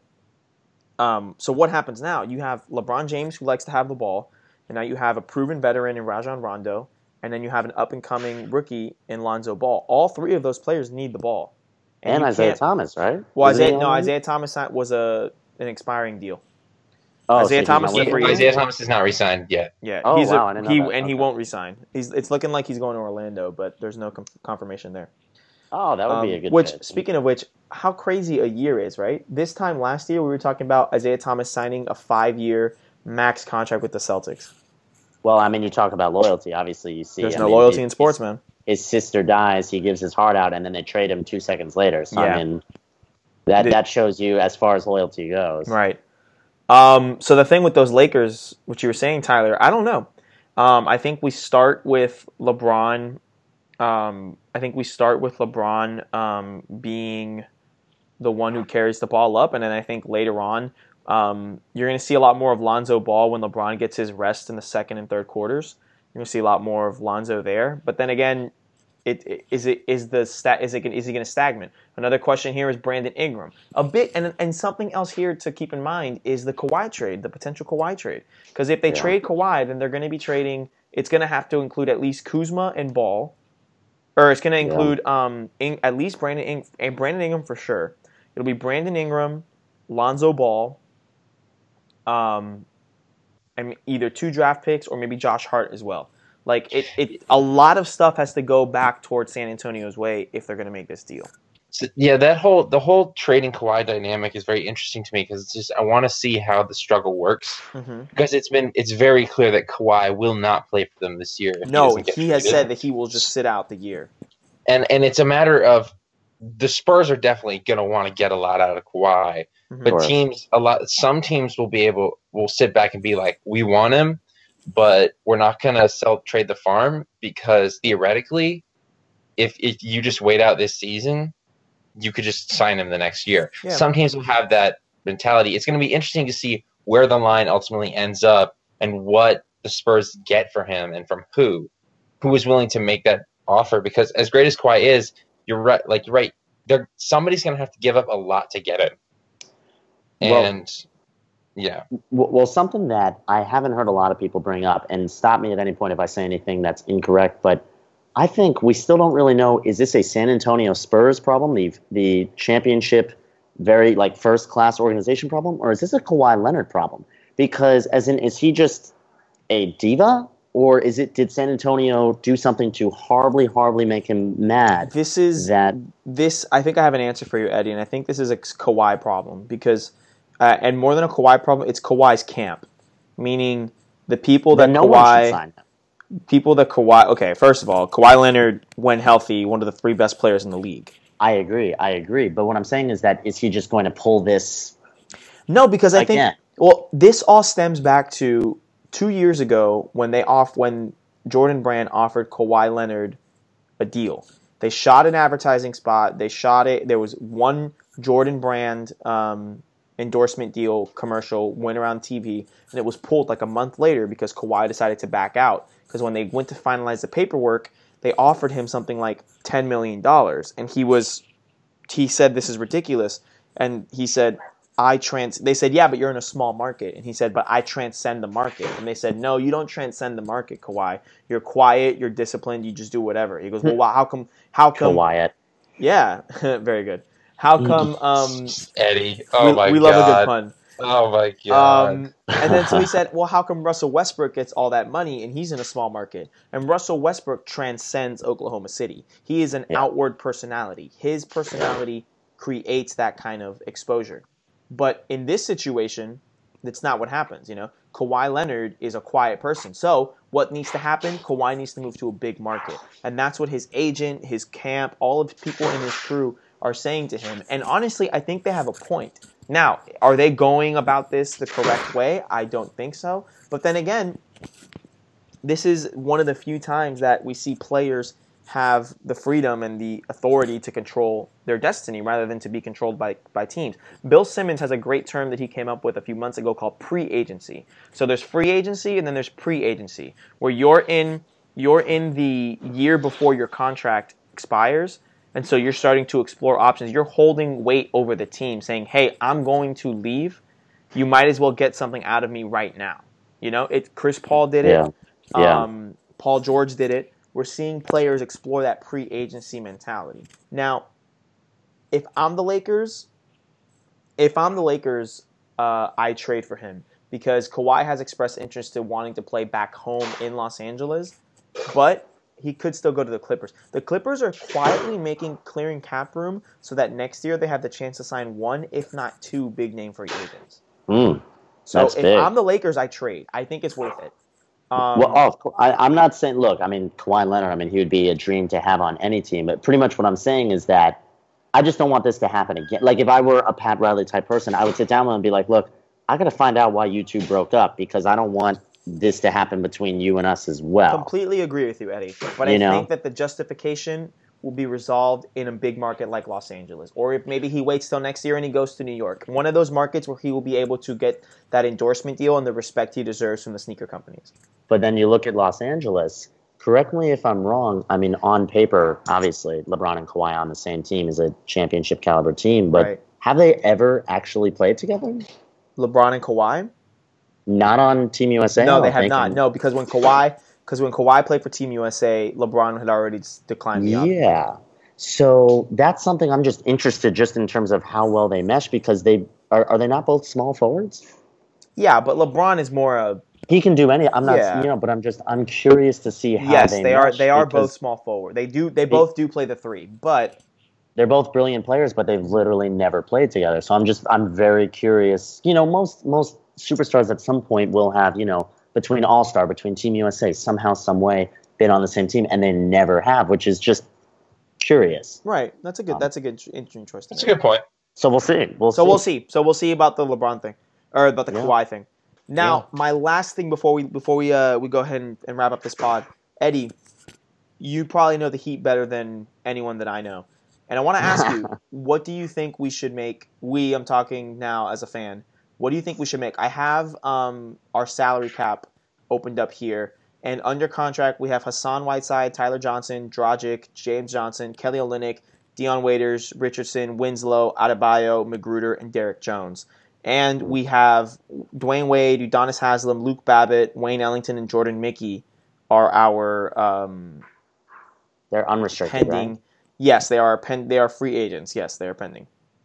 um, so what happens now? You have LeBron James who likes to have the ball, and now you have a proven veteran in Rajon Rondo, and then you have an up and coming rookie in Lonzo Ball. All three of those players need the ball. And you Isaiah can't- Thomas, right? Well, Isn't he Isaiah, no, on it? Isaiah Thomas was a an expiring deal. Oh, Isaiah so he's Thomas not is a with free them? agent. Isaiah Thomas is not re-signed yet. Yeah, Oh, he's wow, a, I didn't know he that. and he Okay. won't resign. He's it's looking like he's going to Orlando, but there's no com- confirmation there. Oh, that would be Um, a good which, fit. speaking of which, how crazy a year is, right? This time last year, we were talking about Isaiah Thomas signing a five-year max contract with the Celtics. Well, I mean, you talk about loyalty. Obviously, you see. There's I no mean, loyalty it- in sports, man. his sister dies, he gives his heart out, and then they trade him two seconds later. So Yeah. I mean, that The- that shows you as far as loyalty goes. Right. Um, so the thing with those Lakers, what you were saying, Tyler, I don't know. Um, I think we start with LeBron. Um, I think we start with LeBron um, being the one who carries the ball up, and then I think later on um, you're going to see a lot more of Lonzo Ball when LeBron gets his rest in the second and third quarters. You're going to see a lot more of Lonzo there. But then again, It, it, is it is the stat is it is he going to stagnate? Another question here is Brandon Ingram. A bit and and something else here to keep in mind is the Kawhi trade, the potential Kawhi trade. Because if they Yeah. trade Kawhi, then they're going to be trading. It's going to have to include at least Kuzma and Ball, or it's going to include yeah. um in, at least Brandon In, and Brandon Ingram for sure. It'll be Brandon Ingram, Lonzo Ball, um, and either two draft picks or maybe Josh Hart as well. Like, it, it, a lot of stuff has to go back towards San Antonio's way if they're going to make this deal. So, yeah, that whole the whole trading Kawhi dynamic is very interesting to me because it's just I want to see how the struggle works Mm-hmm. because it's been it's very clear that Kawhi will not play for them this year. No, he, he has said that he will just sit out the year. And and it's a matter of the Spurs are definitely going to want to get a lot out of Kawhi, Mm-hmm. but teams a lot some teams will be able will sit back and be like, we want him, but we're not going to sell trade the farm because theoretically, if if you just wait out this season, you could just sign him the next year. Yeah. Some teams will have that mentality. It's going to be interesting to see where the line ultimately ends up and what the Spurs get for him and from who, who is willing to make that offer. Because as great as Kawhi is, you're right. Like you're right. There, somebody's going to have to give up a lot to get him. And well, yeah, well, something that I haven't heard a lot of people bring up, and stop me at any point if I say anything that's incorrect, but I think we still don't really know, is this a San Antonio Spurs problem, the the championship, very like first-class organization problem, or is this a Kawhi Leonard problem? Because as in, is he just a diva, or is it did San Antonio do something to horribly, horribly make him mad? This is that this. I think I have an answer for you, Eddie, and I think this is a Kawhi problem because, uh, and more than a Kawhi problem, it's Kawhi's camp, meaning the people that no one should Kawhi. sign him. People that Kawhi, okay, first of all, Kawhi Leonard, when healthy, one of the three best players in the league. I agree, I agree. But what I'm saying is that is he just going to pull this? No, because I think, again? well, this all stems back to two years ago when they off when Jordan Brand offered Kawhi Leonard a deal. They shot an advertising spot. They shot it. There was one Jordan Brand um, endorsement deal commercial went around T V, and it was pulled like a month later because Kawhi decided to back out. Because when they went to finalize the paperwork, they offered him something like ten million dollars. And he was, he said, this is ridiculous. And he said, I trans, they said, yeah, but you're in a small market. And he said, but I transcend the market. And they said, no, you don't transcend the market, Kawhi. You're quiet, you're disciplined, you just do whatever. He goes, well, wow, how come, how come, Kawhi. yeah, very good. How come, um, Eddie, oh we, my we god, love a good pun. Oh my god. Um, and then so he said, well, how come Russell Westbrook gets all that money and he's in a small market? And Russell Westbrook transcends Oklahoma City. He is an Yeah. outward personality. His personality creates that kind of exposure. But in this situation, that's not what happens, you know? Kawhi Leonard is a quiet person. So what needs to happen? Kawhi needs to move to a big market. And that's what his agent, his camp, all of the people in his crew are saying to him. And honestly, I think they have a point. Now, are they going about this the correct way? I don't think so. But then again, this is one of the few times that we see players have the freedom and the authority to control their destiny rather than to be controlled by, by teams. Bill Simmons has a great term that he came up with a few months ago called pre-agency. So there's free agency and then there's pre-agency, where you're in you're in the year before your contract expires. And so you're starting to explore options. You're holding weight over the team, saying, hey, I'm going to leave. You might as well get something out of me right now. You know, it. Chris Paul did it. Yeah. Yeah. Um, Paul George did it. We're seeing players explore that pre-agency mentality. Now, if I'm the Lakers, if I'm the Lakers, uh, I trade for him because Kawhi has expressed interest in wanting to play back home in Los Angeles, but he could still go to the Clippers. The Clippers are quietly making clearing cap room so that next year they have the chance to sign one, if not two, big name free agents. Mm, So that's if big. I'm the Lakers, I trade. I think it's worth it. Um, well, oh, co- I, I'm not saying. Look, I mean, Kawhi Leonard. I mean, he would be a dream to have on any team. But pretty much what I'm saying is that I just don't want this to happen again. Like, if I were a Pat Riley type person, I would sit down with him and be like, "Look, I got to find out why you two broke up because I don't want this to happen between you and us as well." completely agree with you, Eddie. But I You know? think that the justification will be resolved in a big market like Los Angeles. Or if maybe he waits till next year and he goes to New York. One of those markets where he will be able to get that endorsement deal and the respect he deserves from the sneaker companies. But then you look at Los Angeles. Correct me if I'm wrong. I mean, on paper, obviously, LeBron and Kawhi on the same team is a championship caliber team. But Right. have they ever actually played together? LeBron and Kawhi? Not on Team U S A. I No, don't they have think. not. And- No, because when Kawhi because when Kawhi played for Team U S A, LeBron had already s- declined the offer. Yeah. So that's something I'm just interested just in terms of how well they mesh because they are are they not both small forwards? Yeah, but LeBron is more a He can do any. I'm not, Yeah. you know, but I'm just I'm curious to see how yes. they They are mesh they are because both small forward. They do they both do play the three, but they're both brilliant players, but they've literally never played together. So I'm just I'm very curious. You know, most most superstars at some point will have, you know, between All Star, between Team U S A, somehow, some way been on the same team, and they never have, which is just curious. right. That's a good Um, that's a good interesting choice. To That's a make. good point. So we'll see. We'll So see. we'll see. So we'll see about the LeBron thing, or about the Yeah. Kawhi thing. Now, Yeah. my last thing before we before we uh we go ahead and, and wrap up this pod, Eddie, you probably know the Heat better than anyone that I know, and I want to ask you, what do you think we should make? We, I'm talking now as a fan. What do you think we should make? I have um our salary cap opened up here, and under contract we have Hassan Whiteside, Tyler Johnson, Dragic, James Johnson, Kelly Olynyk, Dion Waiters, Richardson, Winslow, Adebayo, Magruder, and Derek Jones. And we have Dwayne Wade, Udonis Haslem, Luke Babbitt, Wayne Ellington, and Jordan Mickey are our um, They're unrestricted, pending. right? Yes, they are pen. They are free agents. Yes, they are pending.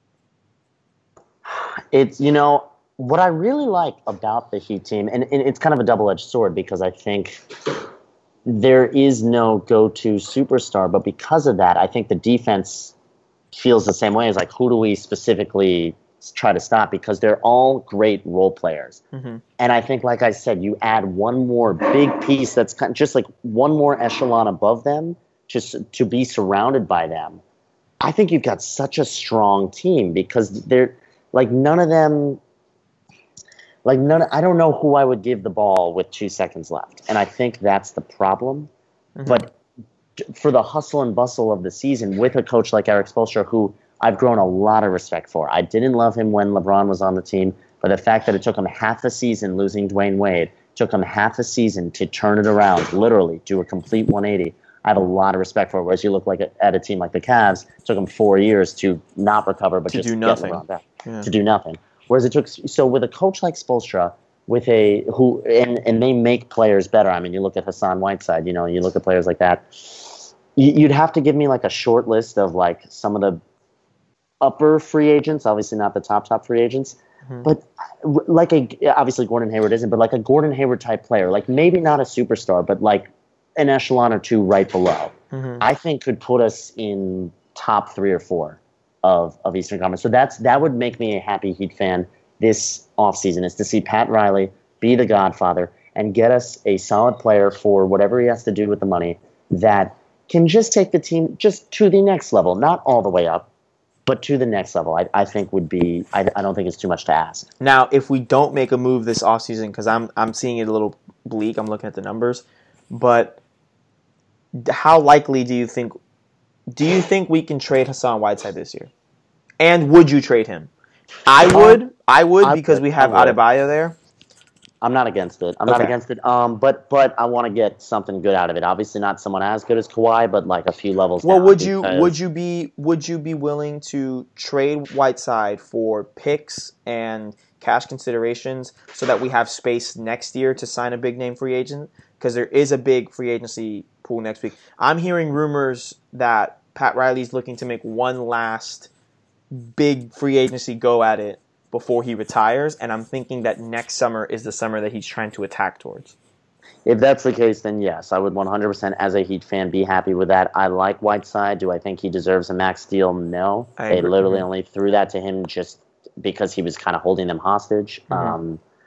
It's, you know, what I really like about the Heat team, and, and it's kind of a double-edged sword because I think there is no go-to superstar, but because of that, I think the defense feels the same way as like, who do we specifically try to stop? Because they're all great role players. Mm-hmm. And I think, like I said, you add one more big piece that's kind of just like one more echelon above them, just to be surrounded by them. I think you've got such a strong team because they're like none of them. Like none, I don't know who I would give the ball with two seconds left, and I think that's the problem. Mm-hmm. But for the hustle and bustle of the season, with a coach like Eric Spoelstra, who I've grown a lot of respect for, I didn't love him when LeBron was on the team, but the fact that it took him half a season losing Dwayne Wade, took him half a season to turn it around, literally do a complete one eighty. I have a lot of respect for it. Whereas you look like a, at a team like the Cavs, it took them four years to not recover, but To just do get nothing. LeBron back. Yeah. To do nothing. Whereas it took so with a coach like Spoelstra, with a who and and they make players better. I mean, you look at Hassan Whiteside, you know, you look at players like that. You, you'd have to give me like a short list of like some of the upper free agents, obviously not the top top free agents, Mhm. but like a obviously Gordon Hayward isn't, but like a Gordon Hayward type player, like maybe not a superstar, but like an echelon or two right below. Mhm. I think could put us in top three or four of, of Eastern Conference. So that's that would make me a happy Heat fan this offseason, is to see Pat Riley be the godfather and get us a solid player for whatever he has to do with the money that can just take the team just to the next level, not all the way up, but to the next level. I, I think would be, I, I don't think it's too much to ask. Now, if we don't make a move this offseason, because I'm I'm seeing it a little bleak, I'm looking at the numbers, but how likely do you think do you think we can trade Hassan Whiteside this year? And would you trade him? I would. I would I because would. we have I would. Adebayo there. I'm not against it. I'm not Okay. against it. Um, but but I want to get something good out of it. Obviously, not someone as good as Kawhi, but like a few levels. Well, down would you because- would you be would you be willing to trade Whiteside for picks and cash considerations so that we have space next year to sign a big name free agent? Because there is a big free agency pool next week. I'm hearing rumors that Pat Riley's looking to make one last big free agency go at it before he retires, and I'm thinking that next summer is the summer that he's trying to attack towards. If that's the case, then yes, I would one hundred percent as a Heat fan be happy with that. I like Whiteside. Do I think he deserves a max deal? No. I They agree. literally Mhm. only threw that to him just because he was kind of holding them hostage. Mhm. Um,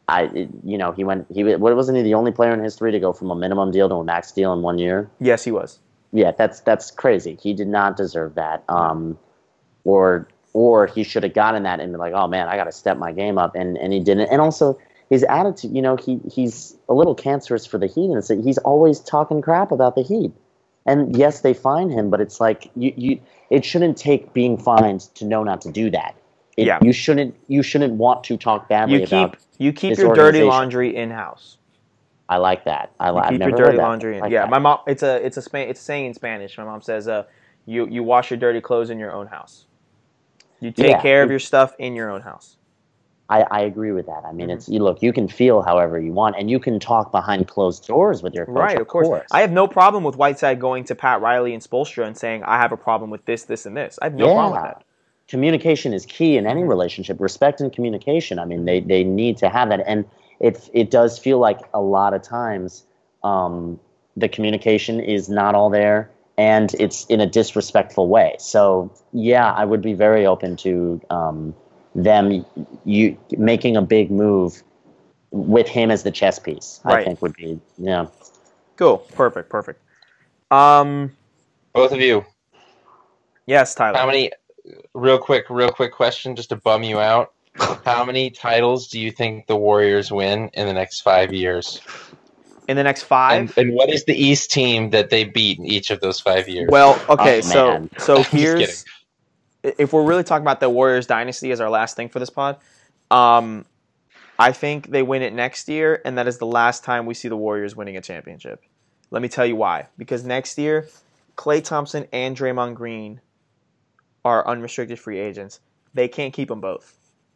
I, it, you know, he went. He what wasn't he the only player in history to go from a minimum deal to a max deal in one year? Yes, he was. Yeah, that's that's crazy. He did not deserve that. Um, or or he should have gotten that and been like, oh man, I got to step my game up, and and he didn't. And also his attitude, you know, he he's a little cancerous for the Heat, and it's that he's always talking crap about the Heat. And yes, they fine him, but it's like you you it shouldn't take being fined to know not to do that. It, Yeah. you shouldn't you shouldn't want to talk badly You about. keep you keep this your dirty organization. laundry in house. I like that. I You like. I've keep never your dirty heard that. laundry in. I like Yeah, that. my mom. It's a it's a Span, it's a saying in Spanish. My mom says, uh, you you wash your dirty clothes in your own house. You take Yeah. care of your stuff in your own house. I, I agree with that. I mean, Mhm. it's you look. You can feel however you want, and you can talk behind closed doors with your coach. Right, of course. I have no problem with Whiteside going to Pat Riley and Spoelstra and saying, I have a problem with this, this, and this. I have no yeah. problem with that. Communication is key in any Mhm. relationship. Respect and communication. I mean, they, they need to have that, and it it does feel like a lot of times um, the communication is not all there, and it's in a disrespectful way. So yeah, I would be very open to um, them you making a big move with him as the chess piece. I Right. think would be yeah. Cool. Perfect. Perfect. Um. Both of you, Yes, Tyler. how many? Real quick, real quick question, just to bum you out. How many titles do you think the Warriors win in the next five years? In the next five? And, and what is the East team that they beat in each of those five years? Well, okay, Oh, so man. so I'm just here's if we're really talking about the Warriors dynasty as our last thing for this pod, um, I think they win it next year, and that is the last time we see the Warriors winning a championship. Let me tell you why. Because next year, Klay Thompson and Draymond Green are unrestricted free agents. They can't keep them both.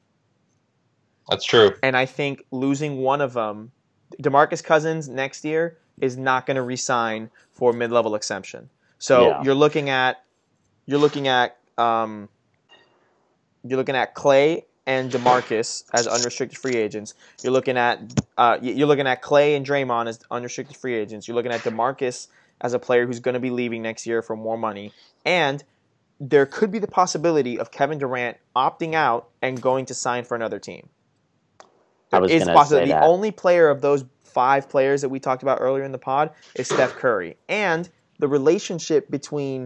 That's true. And I think losing one of them, DeMarcus Cousins next year is not going to re-sign for mid-level exemption. So Yeah. you're looking at you're looking at um, you're looking at Klay and DeMarcus as unrestricted free agents. You're looking at uh, you're looking at Klay and Draymond as unrestricted free agents. You're looking at DeMarcus as a player who's going to be leaving next year for more money, and there could be the possibility of Kevin Durant opting out and going to sign for another team. I was Is gonna possible. say The that. only player of those five players that we talked about earlier in the pod is Steph Curry. And the relationship between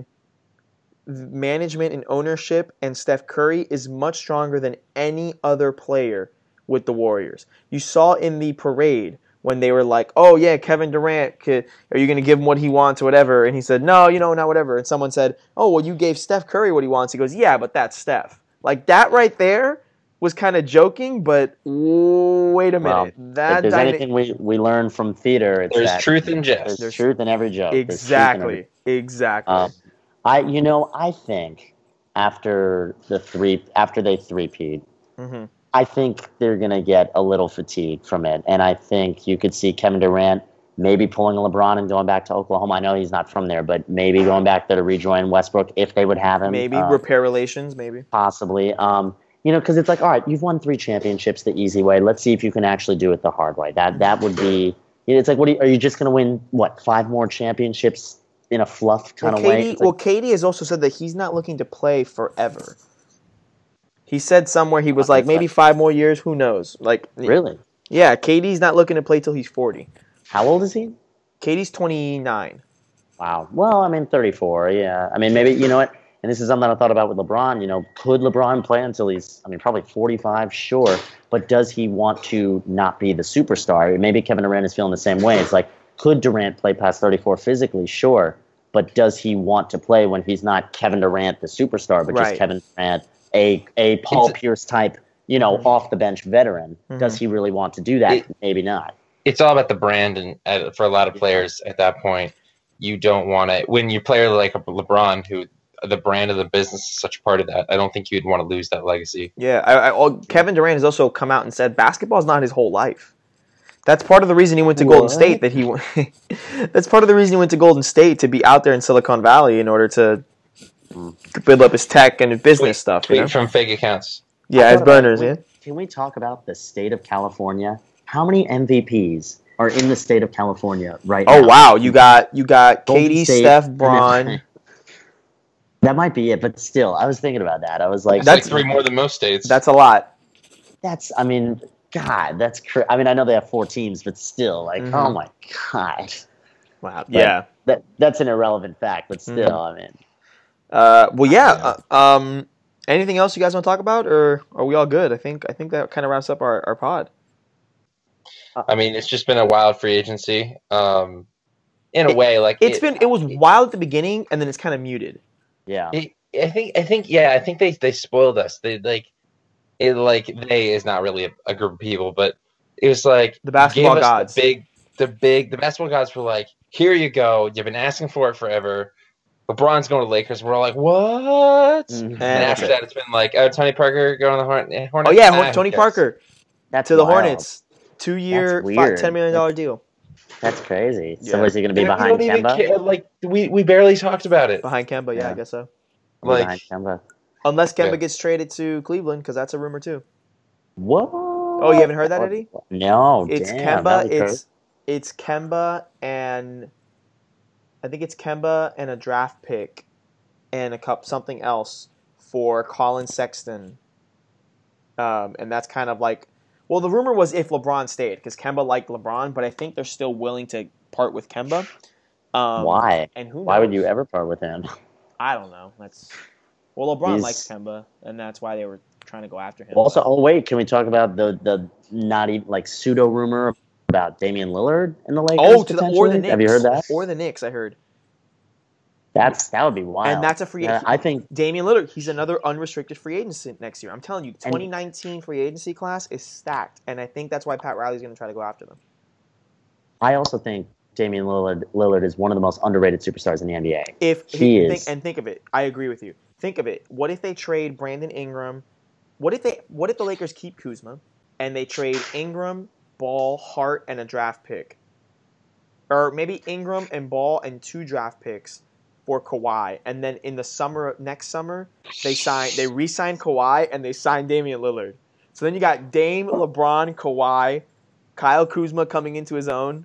management and ownership and Steph Curry is much stronger than any other player with the Warriors. You saw in the parade when they were like, oh, yeah, Kevin Durant, could, are you going to give him what he wants or whatever? And he said, no, you know, not whatever. And someone said, oh, well, you gave Steph Curry what he wants. He goes, yeah, but that's Steph. Like, that right there was kind of joking, but wait a Well, minute. that if there's dyna- anything we, we learn from theater, it's There's that truth in jest. There's, There's- truth in every joke. There's truth in Exactly. every- Exactly. Um, I, you know, I think after the three, after they three-peat, hmm I think they're gonna get a little fatigued from it, and I think you could see Kevin Durant maybe pulling a LeBron and going back to Oklahoma. I know he's not from there, but maybe going back there to rejoin Westbrook if they would have him. Maybe uh, repair relations, maybe. possibly. Um, you know, because it's like, all right, you've won three championships the easy way. Let's see if you can actually do it the hard way. That that would be. You know, it's like, what are you, are you just going to win? What, five more championships in a fluff kind Well, of way? Katie, It's well, like, Katie has also said that he's not looking to play forever. He said somewhere he was like, maybe five more years, who knows? Like, really? yeah, Katie's not looking to play till he's forty. How old is he? Katie's twenty-nine. Wow. Well, I mean, thirty-four. Yeah. I mean, maybe you know what. And this is something I thought about with LeBron. You know, could LeBron play until he's? I mean, probably forty-five. Sure. But does he want to not be the superstar? Maybe Kevin Durant is feeling the same way. It's like, could Durant play past thirty-four physically? Sure. But does he want to play when he's not Kevin Durant, the superstar, but Right. just Kevin Durant, a a Paul It's- Pierce type, you know, Mhm. off the bench veteran? Mhm. Does he really want to do that? It- Maybe not. It's all about the brand, and uh, for a lot of players at that point, you don't want to. When you play like a LeBron, who the brand of the business is such a part of that, I don't think you'd want to lose that legacy. Yeah, I, I, oh, Kevin Durant has also come out and said basketball is not his whole life. That's part of the reason he went to Golden What? State. That he, went- that's part of the reason he went to Golden State, to be out there in Silicon Valley in order to, to build up his tech and his business Tweet- stuff. You Tweet know? from fake accounts. Yeah, I as thought about- burners. can we- Yeah. Can we talk about the state of California? How many M V Ps are in the state of California right Oh now? wow, you got you got Golden Katie, State, Steph, and then- Braun. That might be it, but still, I was thinking about that. I was like, That's like That's- three more than most states. That's a lot. that's. I mean, God, that's cra- I mean, I know they have four teams, but still, like, Mhm. oh my God. Wow. But Yeah. That that's an irrelevant fact, but still, Mhm. I mean, Uh, well, yeah. Yeah. Uh, um, anything else you guys want to talk about, or are we all good? I think I think that kind of wraps up our, our pod. I mean, it's just been a wild free agency. Um, in a It- way, like It's it, been it was wild at the beginning, and then it's kind of muted. yeah. it, I think, I think, yeah, I think they they spoiled us. They like it, like they is not really a, a group of people, but it was like The basketball gave us gods. the big, the big, the basketball gods were like, here you go. You've been asking for it forever. LeBron's going to Lakers. We're all like, what? Mhm. And And after that's it. that, it's been like, oh, Tony Parker going to the Horn- Hornets. Oh yeah, Ah, Hor- who Tony cares? Parker That's to the wild. Hornets, two year, That's five, weird. ten million dollar deal That's crazy. Yeah. So is he going to be We don't- behind we don't even Kemba? care. Like we, we barely talked about it. behind Kemba. Yeah, I Yeah. guess so. He'll be Like, behind Kemba. Unless Kemba Yeah. gets traded to Cleveland, because that's a rumor too. What? Oh, you haven't heard that, Eddie? No. It's damn, Kemba. that was It's it's Kemba and I think it's Kemba and a draft pick and a cup something else for Colin Sexton. Um, and that's kind of like, well, the rumor was if LeBron stayed because Kemba liked LeBron, but I think they're still willing to part with Kemba. Um, Why? And who? Why would knows? you ever part with him? I don't know. That's well, LeBron He's- likes Kemba, and that's why they were trying to go after him. Also, oh wait, can we talk about the the not even like pseudo rumor about Damian Lillard in the Lakers? oh, to the or the potentially? Knicks. Have you heard that? Or the Knicks, I heard. That's that would be wild. And that's a free. Yeah, I think Damian Lillard, he's another unrestricted free agent next year. I'm telling you, the twenty nineteen free agency class is stacked, and I think that's why Pat Riley's going to try to go after them. I also think Damian Lillard Lillard is one of the most underrated superstars in the N B A. If He think, is. and think of it, I agree with you. Think of it. What if they trade Brandon Ingram? What if they? What if the Lakers keep Kuzma and they trade Ingram, Ball, Hart, and a draft pick, or maybe Ingram and Ball and two draft picks for Kawhi, and then in the summer next summer they sign they re-sign Kawhi and they sign Damian Lillard. So then you got Dame, LeBron, Kawhi, Kyle Kuzma coming into his own.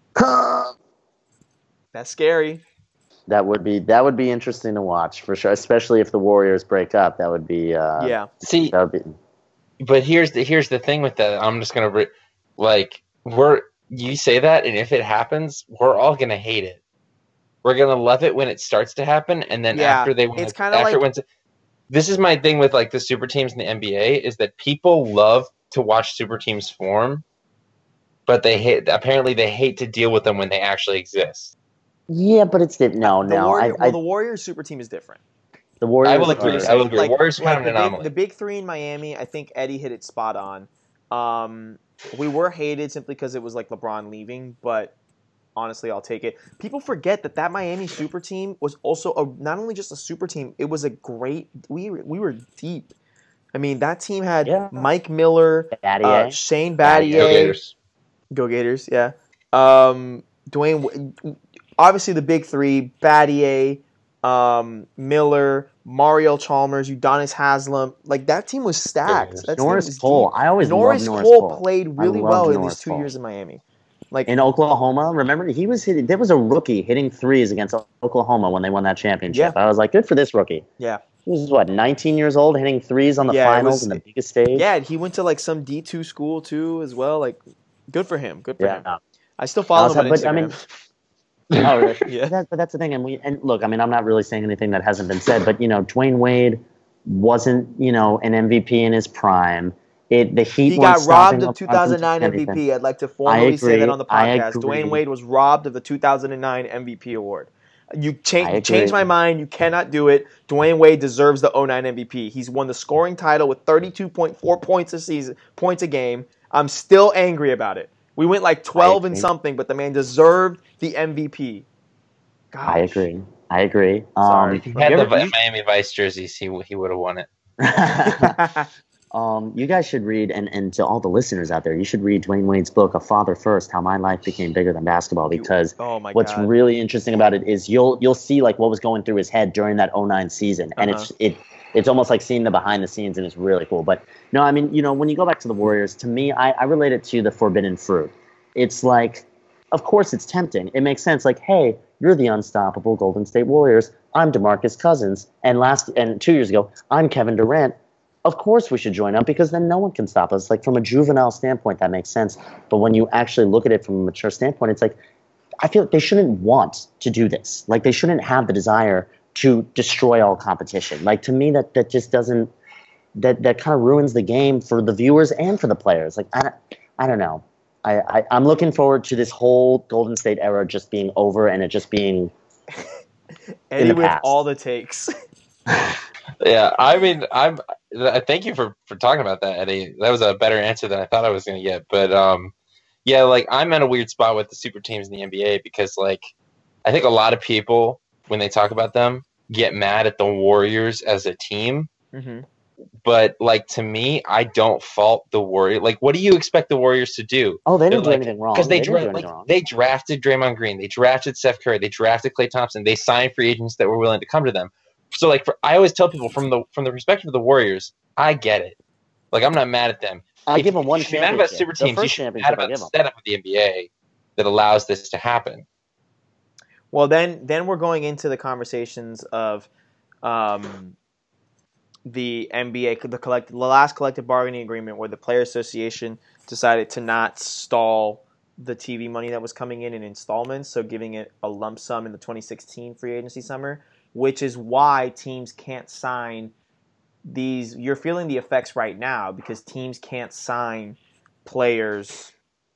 That's scary. That would be that would be interesting to watch for sure, especially if the Warriors break up. That would be uh, Yeah. see, That would be but here's the here's the thing with that. I'm just gonna re- like we're you say that, and if it happens, we're all gonna hate it. We're gonna love it when it starts to happen, and then Yeah, after they win, it's it- kinda after like- it wins. This is my thing with like the super teams in the N B A is that people love to watch super teams form, but they hate. Apparently, they hate to deal with them when they actually exist. yeah, but it's di- no, the no. Warrior, I, well, I, the Warriors super team is different. the Warriors. I will Like agree. you are- I will said, agree. like- Warriors are kind of the an big, anomaly. the big three in Miami, I think Eddie hit it spot on. Um, we were hated simply because it was like LeBron leaving, but honestly, I'll take it. People forget that that Miami super team was also a, not only just a super team, it was a great. We were- we were deep. I mean, that team had Yeah. Mike Miller, Battier. uh, Shane Battier. Battier, Go Gators. Go Gators, yeah. Um, Dwayne, obviously the big three: Battier, um, Miller, Mario Chalmers, Udonis Haslam. Like that team was stacked. That team Norris was Cole. deep. I always Norris loved Norris Cole, Cole. played really I well loved in Norris these two Cole. years in Miami. Like In Oklahoma, remember he was hitting. There was a rookie hitting threes against Oklahoma when they won that championship. Yeah. I was like, good for this rookie. Yeah. He was what, nineteen years old, hitting threes on the Yeah, it finals was- in the biggest stage. yeah, he went to like some D two school too as well. Like good for him. Good for him. yeah. I still follow Also, him on but, I mean, Instagram. Oh, really? Yeah. That, but that's the thing, and we and look. I mean, I'm not really saying anything that hasn't been said, but you know, Dwayne Wade wasn't, you know, an M V P in his prime. It the Heat He weren't got stopping robbed of LeBron two from thousand nine doing M V anything. P. I'd like to formally say that agree. on the I podcast. agree. Dwayne Wade was robbed of the two thousand nine M V P award. You I change agree. change my mind. You cannot do it. Dwayne Wade deserves the oh nine M V P. He's won the scoring title with thirty-two point four points a season, points a game. I'm still angry about it. We went like twelve and agree. something, but the man deserved the M V P. Gosh. I agree. I agree. Sorry. Um, If he had you the ever- Vi- Miami Vice jerseys, he he would have won it. um, you guys should read, and, and to all the listeners out there, you should read Dwayne Wade's book, A Father First: How My Life Became Bigger Than Basketball. Because Oh my what's god. really interesting about it is you'll you'll see like what was going through his head during that oh nine season, and Uh-huh. it's it it's almost like seeing the behind the scenes, and it's really cool. But no, I mean, you know, when you go back to the Warriors, to me, I, I relate it to the forbidden fruit. It's like, of course, it's tempting. It makes sense. Like, hey, you're the unstoppable Golden State Warriors. I'm DeMarcus Cousins, and last and two years ago, I'm Kevin Durant. of course we should join up because then no one can stop us. Like from a juvenile standpoint, that makes sense. But when you actually look at it from a mature standpoint, it's like, I feel like they shouldn't want to do this. Like they shouldn't have the desire to destroy all competition. Like to me, that, that just doesn't, that, that kind of ruins the game for the viewers and for the players. Like, I don't, I don't know. I, I, I'm looking forward to this whole Golden State era just being over and it just being Eddie in the with past. all the takes. Yeah, I mean, I'm. I thank you for, for talking about that, Eddie. That was a better answer than I thought I was going to get. But um, yeah, like I'm in a weird spot with the super teams in the N B A because, like, I think a lot of people when they talk about them get mad at the Warriors as a team. Mm-hmm. But like to me, I don't fault the Warriors. Like, what do you expect the Warriors to do? Oh, they didn't They're do like, anything wrong. Because they, they, dra- didn't do like, anything wrong. they drafted Draymond Green, they drafted Steph Curry, they drafted Klay Thompson, they signed free agents that were willing to come to them. So, like, for, I always tell people from the from the perspective of the Warriors, I get it. Like, I'm not mad at them. I If give them one you should be mad about championship. super The teams. You first should be championship mad I about give the them. setup of the N B A that allows this to happen. Well, then, then we're going into the conversations of um, the N B A, the collect, the last collective bargaining agreement, where the Players Association decided to not stall the T V money that was coming in in installments, so giving it a lump sum in the twenty sixteen free agency summer, which is why teams can't sign these. You're feeling the effects right now because teams can't sign players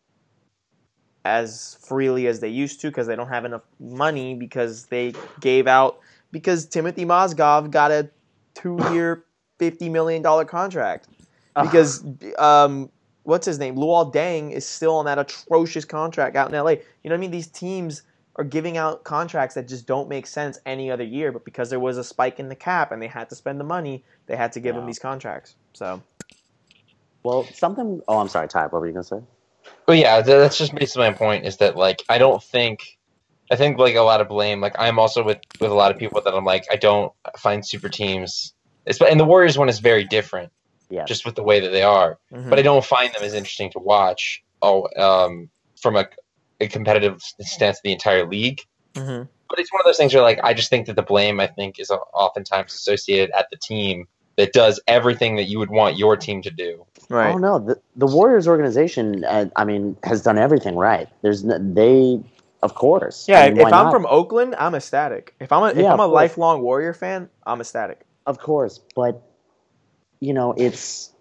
as freely as they used to because they don't have enough money because they gave out because Timothy Mozgov got a two-year fifty million dollars contract because um, what's his name? Luol Deng is still on that atrocious contract out in L A. You know what I mean? These teams are giving out contracts that just don't make sense any other year, but because there was a spike in the cap and they had to spend the money, they had to give Yeah. them these contracts. So, Well, something. Oh, I'm sorry, Ty. What were you gonna say? But yeah, th- that's just basically my point. Is that like I don't think, I think like a lot of blame. Like I'm also with with a lot of people that I'm like I don't find super teams. It's, and the Warriors one is very different, Yeah. just with the way that they are. mhm. But I don't find them as interesting to watch. Oh, um, from a, a competitive stance of the entire league. Mhm. But it's one of those things where like I just think that the blame I think is oftentimes associated at the team that does everything that you would want your team to do. Right. Oh no, the the Warriors organization. Uh, I mean, has done everything right. There's n- they, of course. Yeah, I mean, if why I'm not? from Oakland, I'm ecstatic. If I'm a, if Yeah, I'm a of course. lifelong Warrior fan, I'm ecstatic. Of course, but you know, it's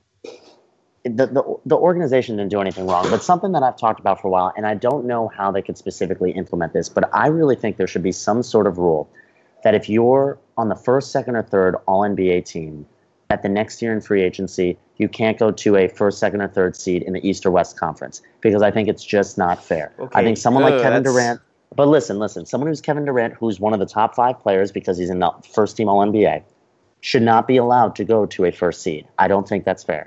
the, the the organization didn't do anything wrong. But something that I've talked about for a while, and I don't know how they could specifically implement this, but I really think there should be some sort of rule that if you're on the first, second, or third All N B A team, that the next year in free agency, you can't go to a first, second, or third seed in the East or West Conference because I think it's just not fair. I Okay, think someone like ugh, Kevin that's- Durant. But listen, listen, someone who's Kevin Durant, who's one of the top five players because he's in the first team All N B A, should not be allowed to go to a first seed. I don't think that's fair.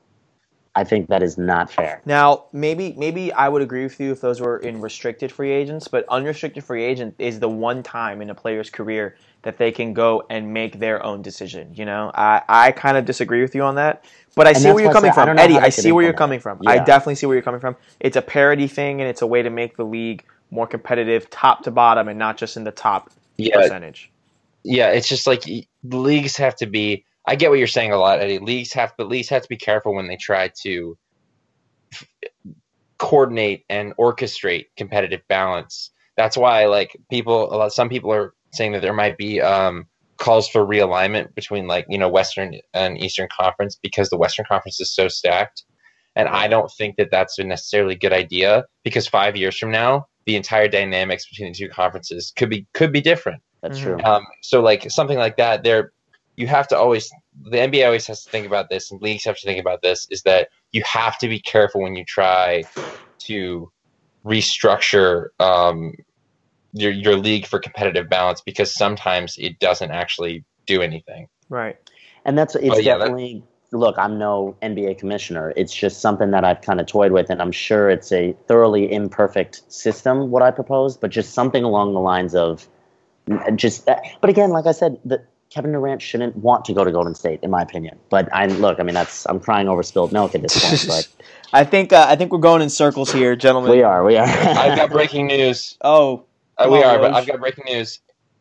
I think that is not fair. Now, maybe maybe I would agree with you if those were in restricted free agents, but unrestricted free agent is the one time in a player's career that they can go and make their own decision. You know, I, I kind of disagree with you on that, but I And see that's where you're why I coming say I from, don't know Eddie. how they I could see where you're implement coming it. from. I Yeah. definitely see where you're coming from. It's a parity thing, and it's a way to make the league more competitive, top to bottom, and not just in the top Yeah, percentage. yeah. It's just like y- leagues have to be. I get what you're saying a lot, Eddie. Leagues have, but leagues have to be careful when they try to f- coordinate and orchestrate competitive balance. That's why, like people, a lot, some people are saying that there might be um, calls for realignment between, like you know, Western and Eastern Conference because the Western Conference is so stacked. And I don't think that that's a necessarily good idea because five years from now, the entire dynamics between the two conferences could be could be different. That's Mhm. true. Um, so like something like that, there you have to always the N B A always has to think about this, and leagues have to think about this. Is that you have to be careful when you try to restructure um, your your league for competitive balance because sometimes it doesn't actually do anything. Right. And that's it's But yeah, that- definitely look, I'm no N B A commissioner. It's just something that I've kind of toyed with, and I'm sure it's a thoroughly imperfect system, what I propose, but just something along the lines of just uh, but again, like I said, the Kevin Durant shouldn't want to go to Golden State, in my opinion. But I look, I mean, that's I'm crying over spilled milk at this point. But I think uh, I think we're going in circles here, gentlemen. we are, we are. I've got breaking news. Oh, Uh, Come we on, are, but Rose. I've got breaking news.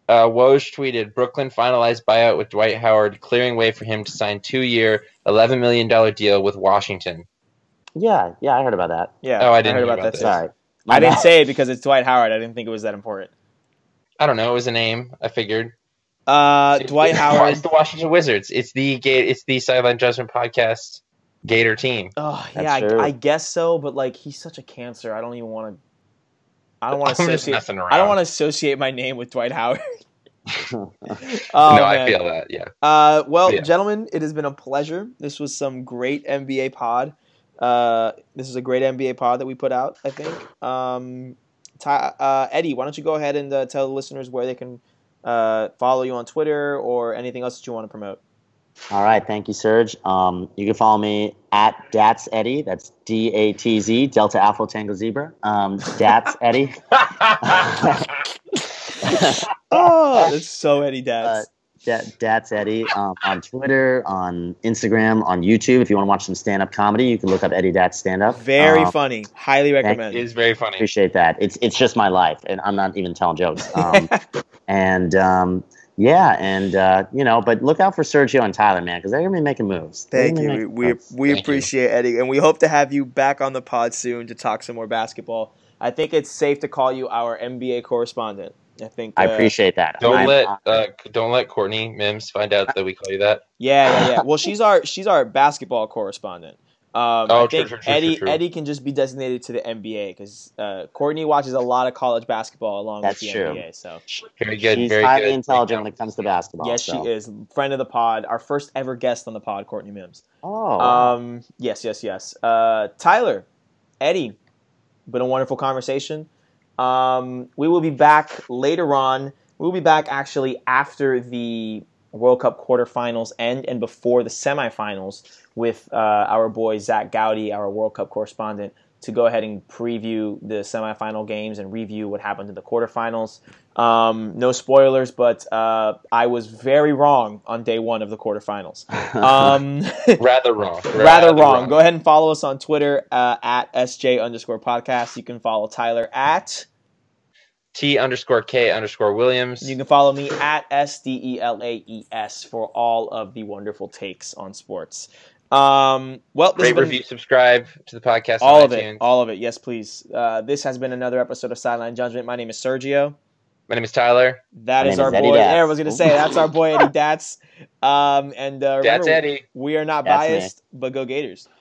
uh, Woj tweeted, Brooklyn finalized buyout with Dwight Howard, clearing way for him to sign two-year, eleven million dollars deal with Washington. Yeah, yeah, I heard about that. Yeah. Oh, I didn't heard hear about, about that. this. too. Sorry. I didn't say it because it's Dwight Howard. I didn't think it was that important. I don't know. It was a name. I figured. Uh, It's- Dwight it's, Howard. It's the Washington Wizards. It's the Ga- It's the Sideline Judgment Podcast Gator team. Oh, That's yeah, true. I, I guess so, but like he's such a cancer. I don't even want to. I don't want to I'm just associate. messing around. I don't want to associate my name with Dwight Howard. no, Oh, I man. feel that. Yeah. Uh, well, Yeah. gentlemen, it has been a pleasure. This was some great N B A pod. Uh, this is a great N B A pod that we put out, I think. Um, Ty, uh, Eddie, why don't you go ahead and uh, tell the listeners where they can uh, follow you on Twitter or anything else that you want to promote? All right, thank you, Serge. Um, you can follow me at Dats Eddie. That's D A T Z, Delta Alpha Tango Zebra. Um, Dats Eddie. Oh, that's so Eddie Uh, Dads. Dat- Dats Eddie um, on Twitter, on Instagram, on YouTube. If you want to watch some stand-up comedy, you can look up Eddie Dats stand-up. Very Um, funny. Highly recommend. It is very funny. Appreciate that. It's it's just my life, and I'm not even telling jokes. Um, and um, yeah, and uh, you know, but look out for Sergio and Tyler, man, because they're gonna be making moves. They're Thank gonna be you. making We moves. we Thank you. appreciate Eddie, and we hope to have you back on the pod soon to talk some more basketball. I think it's safe to call you our N B A correspondent. I think. I uh, appreciate that. Don't I'm- let uh, don't let Courtney Mims find out that we call you that. Yeah, yeah, yeah. Well, she's our she's our basketball correspondent. Um, Oh, I true, think true, true, Eddie true, true. Eddie can just be designated to the N B A because uh, Courtney watches a lot of college basketball along That's with the true. N B A. So Very good. She's very highly good. intelligent when it comes to basketball. yes, so. she is friend of the pod, our first ever guest on the pod, Courtney Mims. Oh, Um, yes, yes, yes. Uh, Tyler, Eddie, been a wonderful conversation. Um, we will be back later on. We'll be back actually after the World Cup quarterfinals end and before the semifinals with uh, our boy Zach Gowdy, our World Cup correspondent, to go ahead and preview the semifinal games and review what happened in the quarterfinals. Um, no spoilers, but uh, I was very wrong on day one of the quarterfinals. Um, Rather wrong. rather wrong. Go ahead and follow us on Twitter uh, at SJ underscore podcast. You can follow Tyler at. T underscore K underscore Williams. You can follow me at S D E L A E S for all of the wonderful takes on sports. Um, well, this has Rate, been review, subscribe to the podcast. all on of iTunes. it. All of it. Yes, please. Uh, this has been another episode of Sideline Judgment. My name is Sergio. My name is Tyler. That My is name our is Eddie boy. Dats. There, I was going to say, that's our boy Eddie Dats. Um, and uh, That's remember, Eddie. we are not That's me. biased, but go Gators.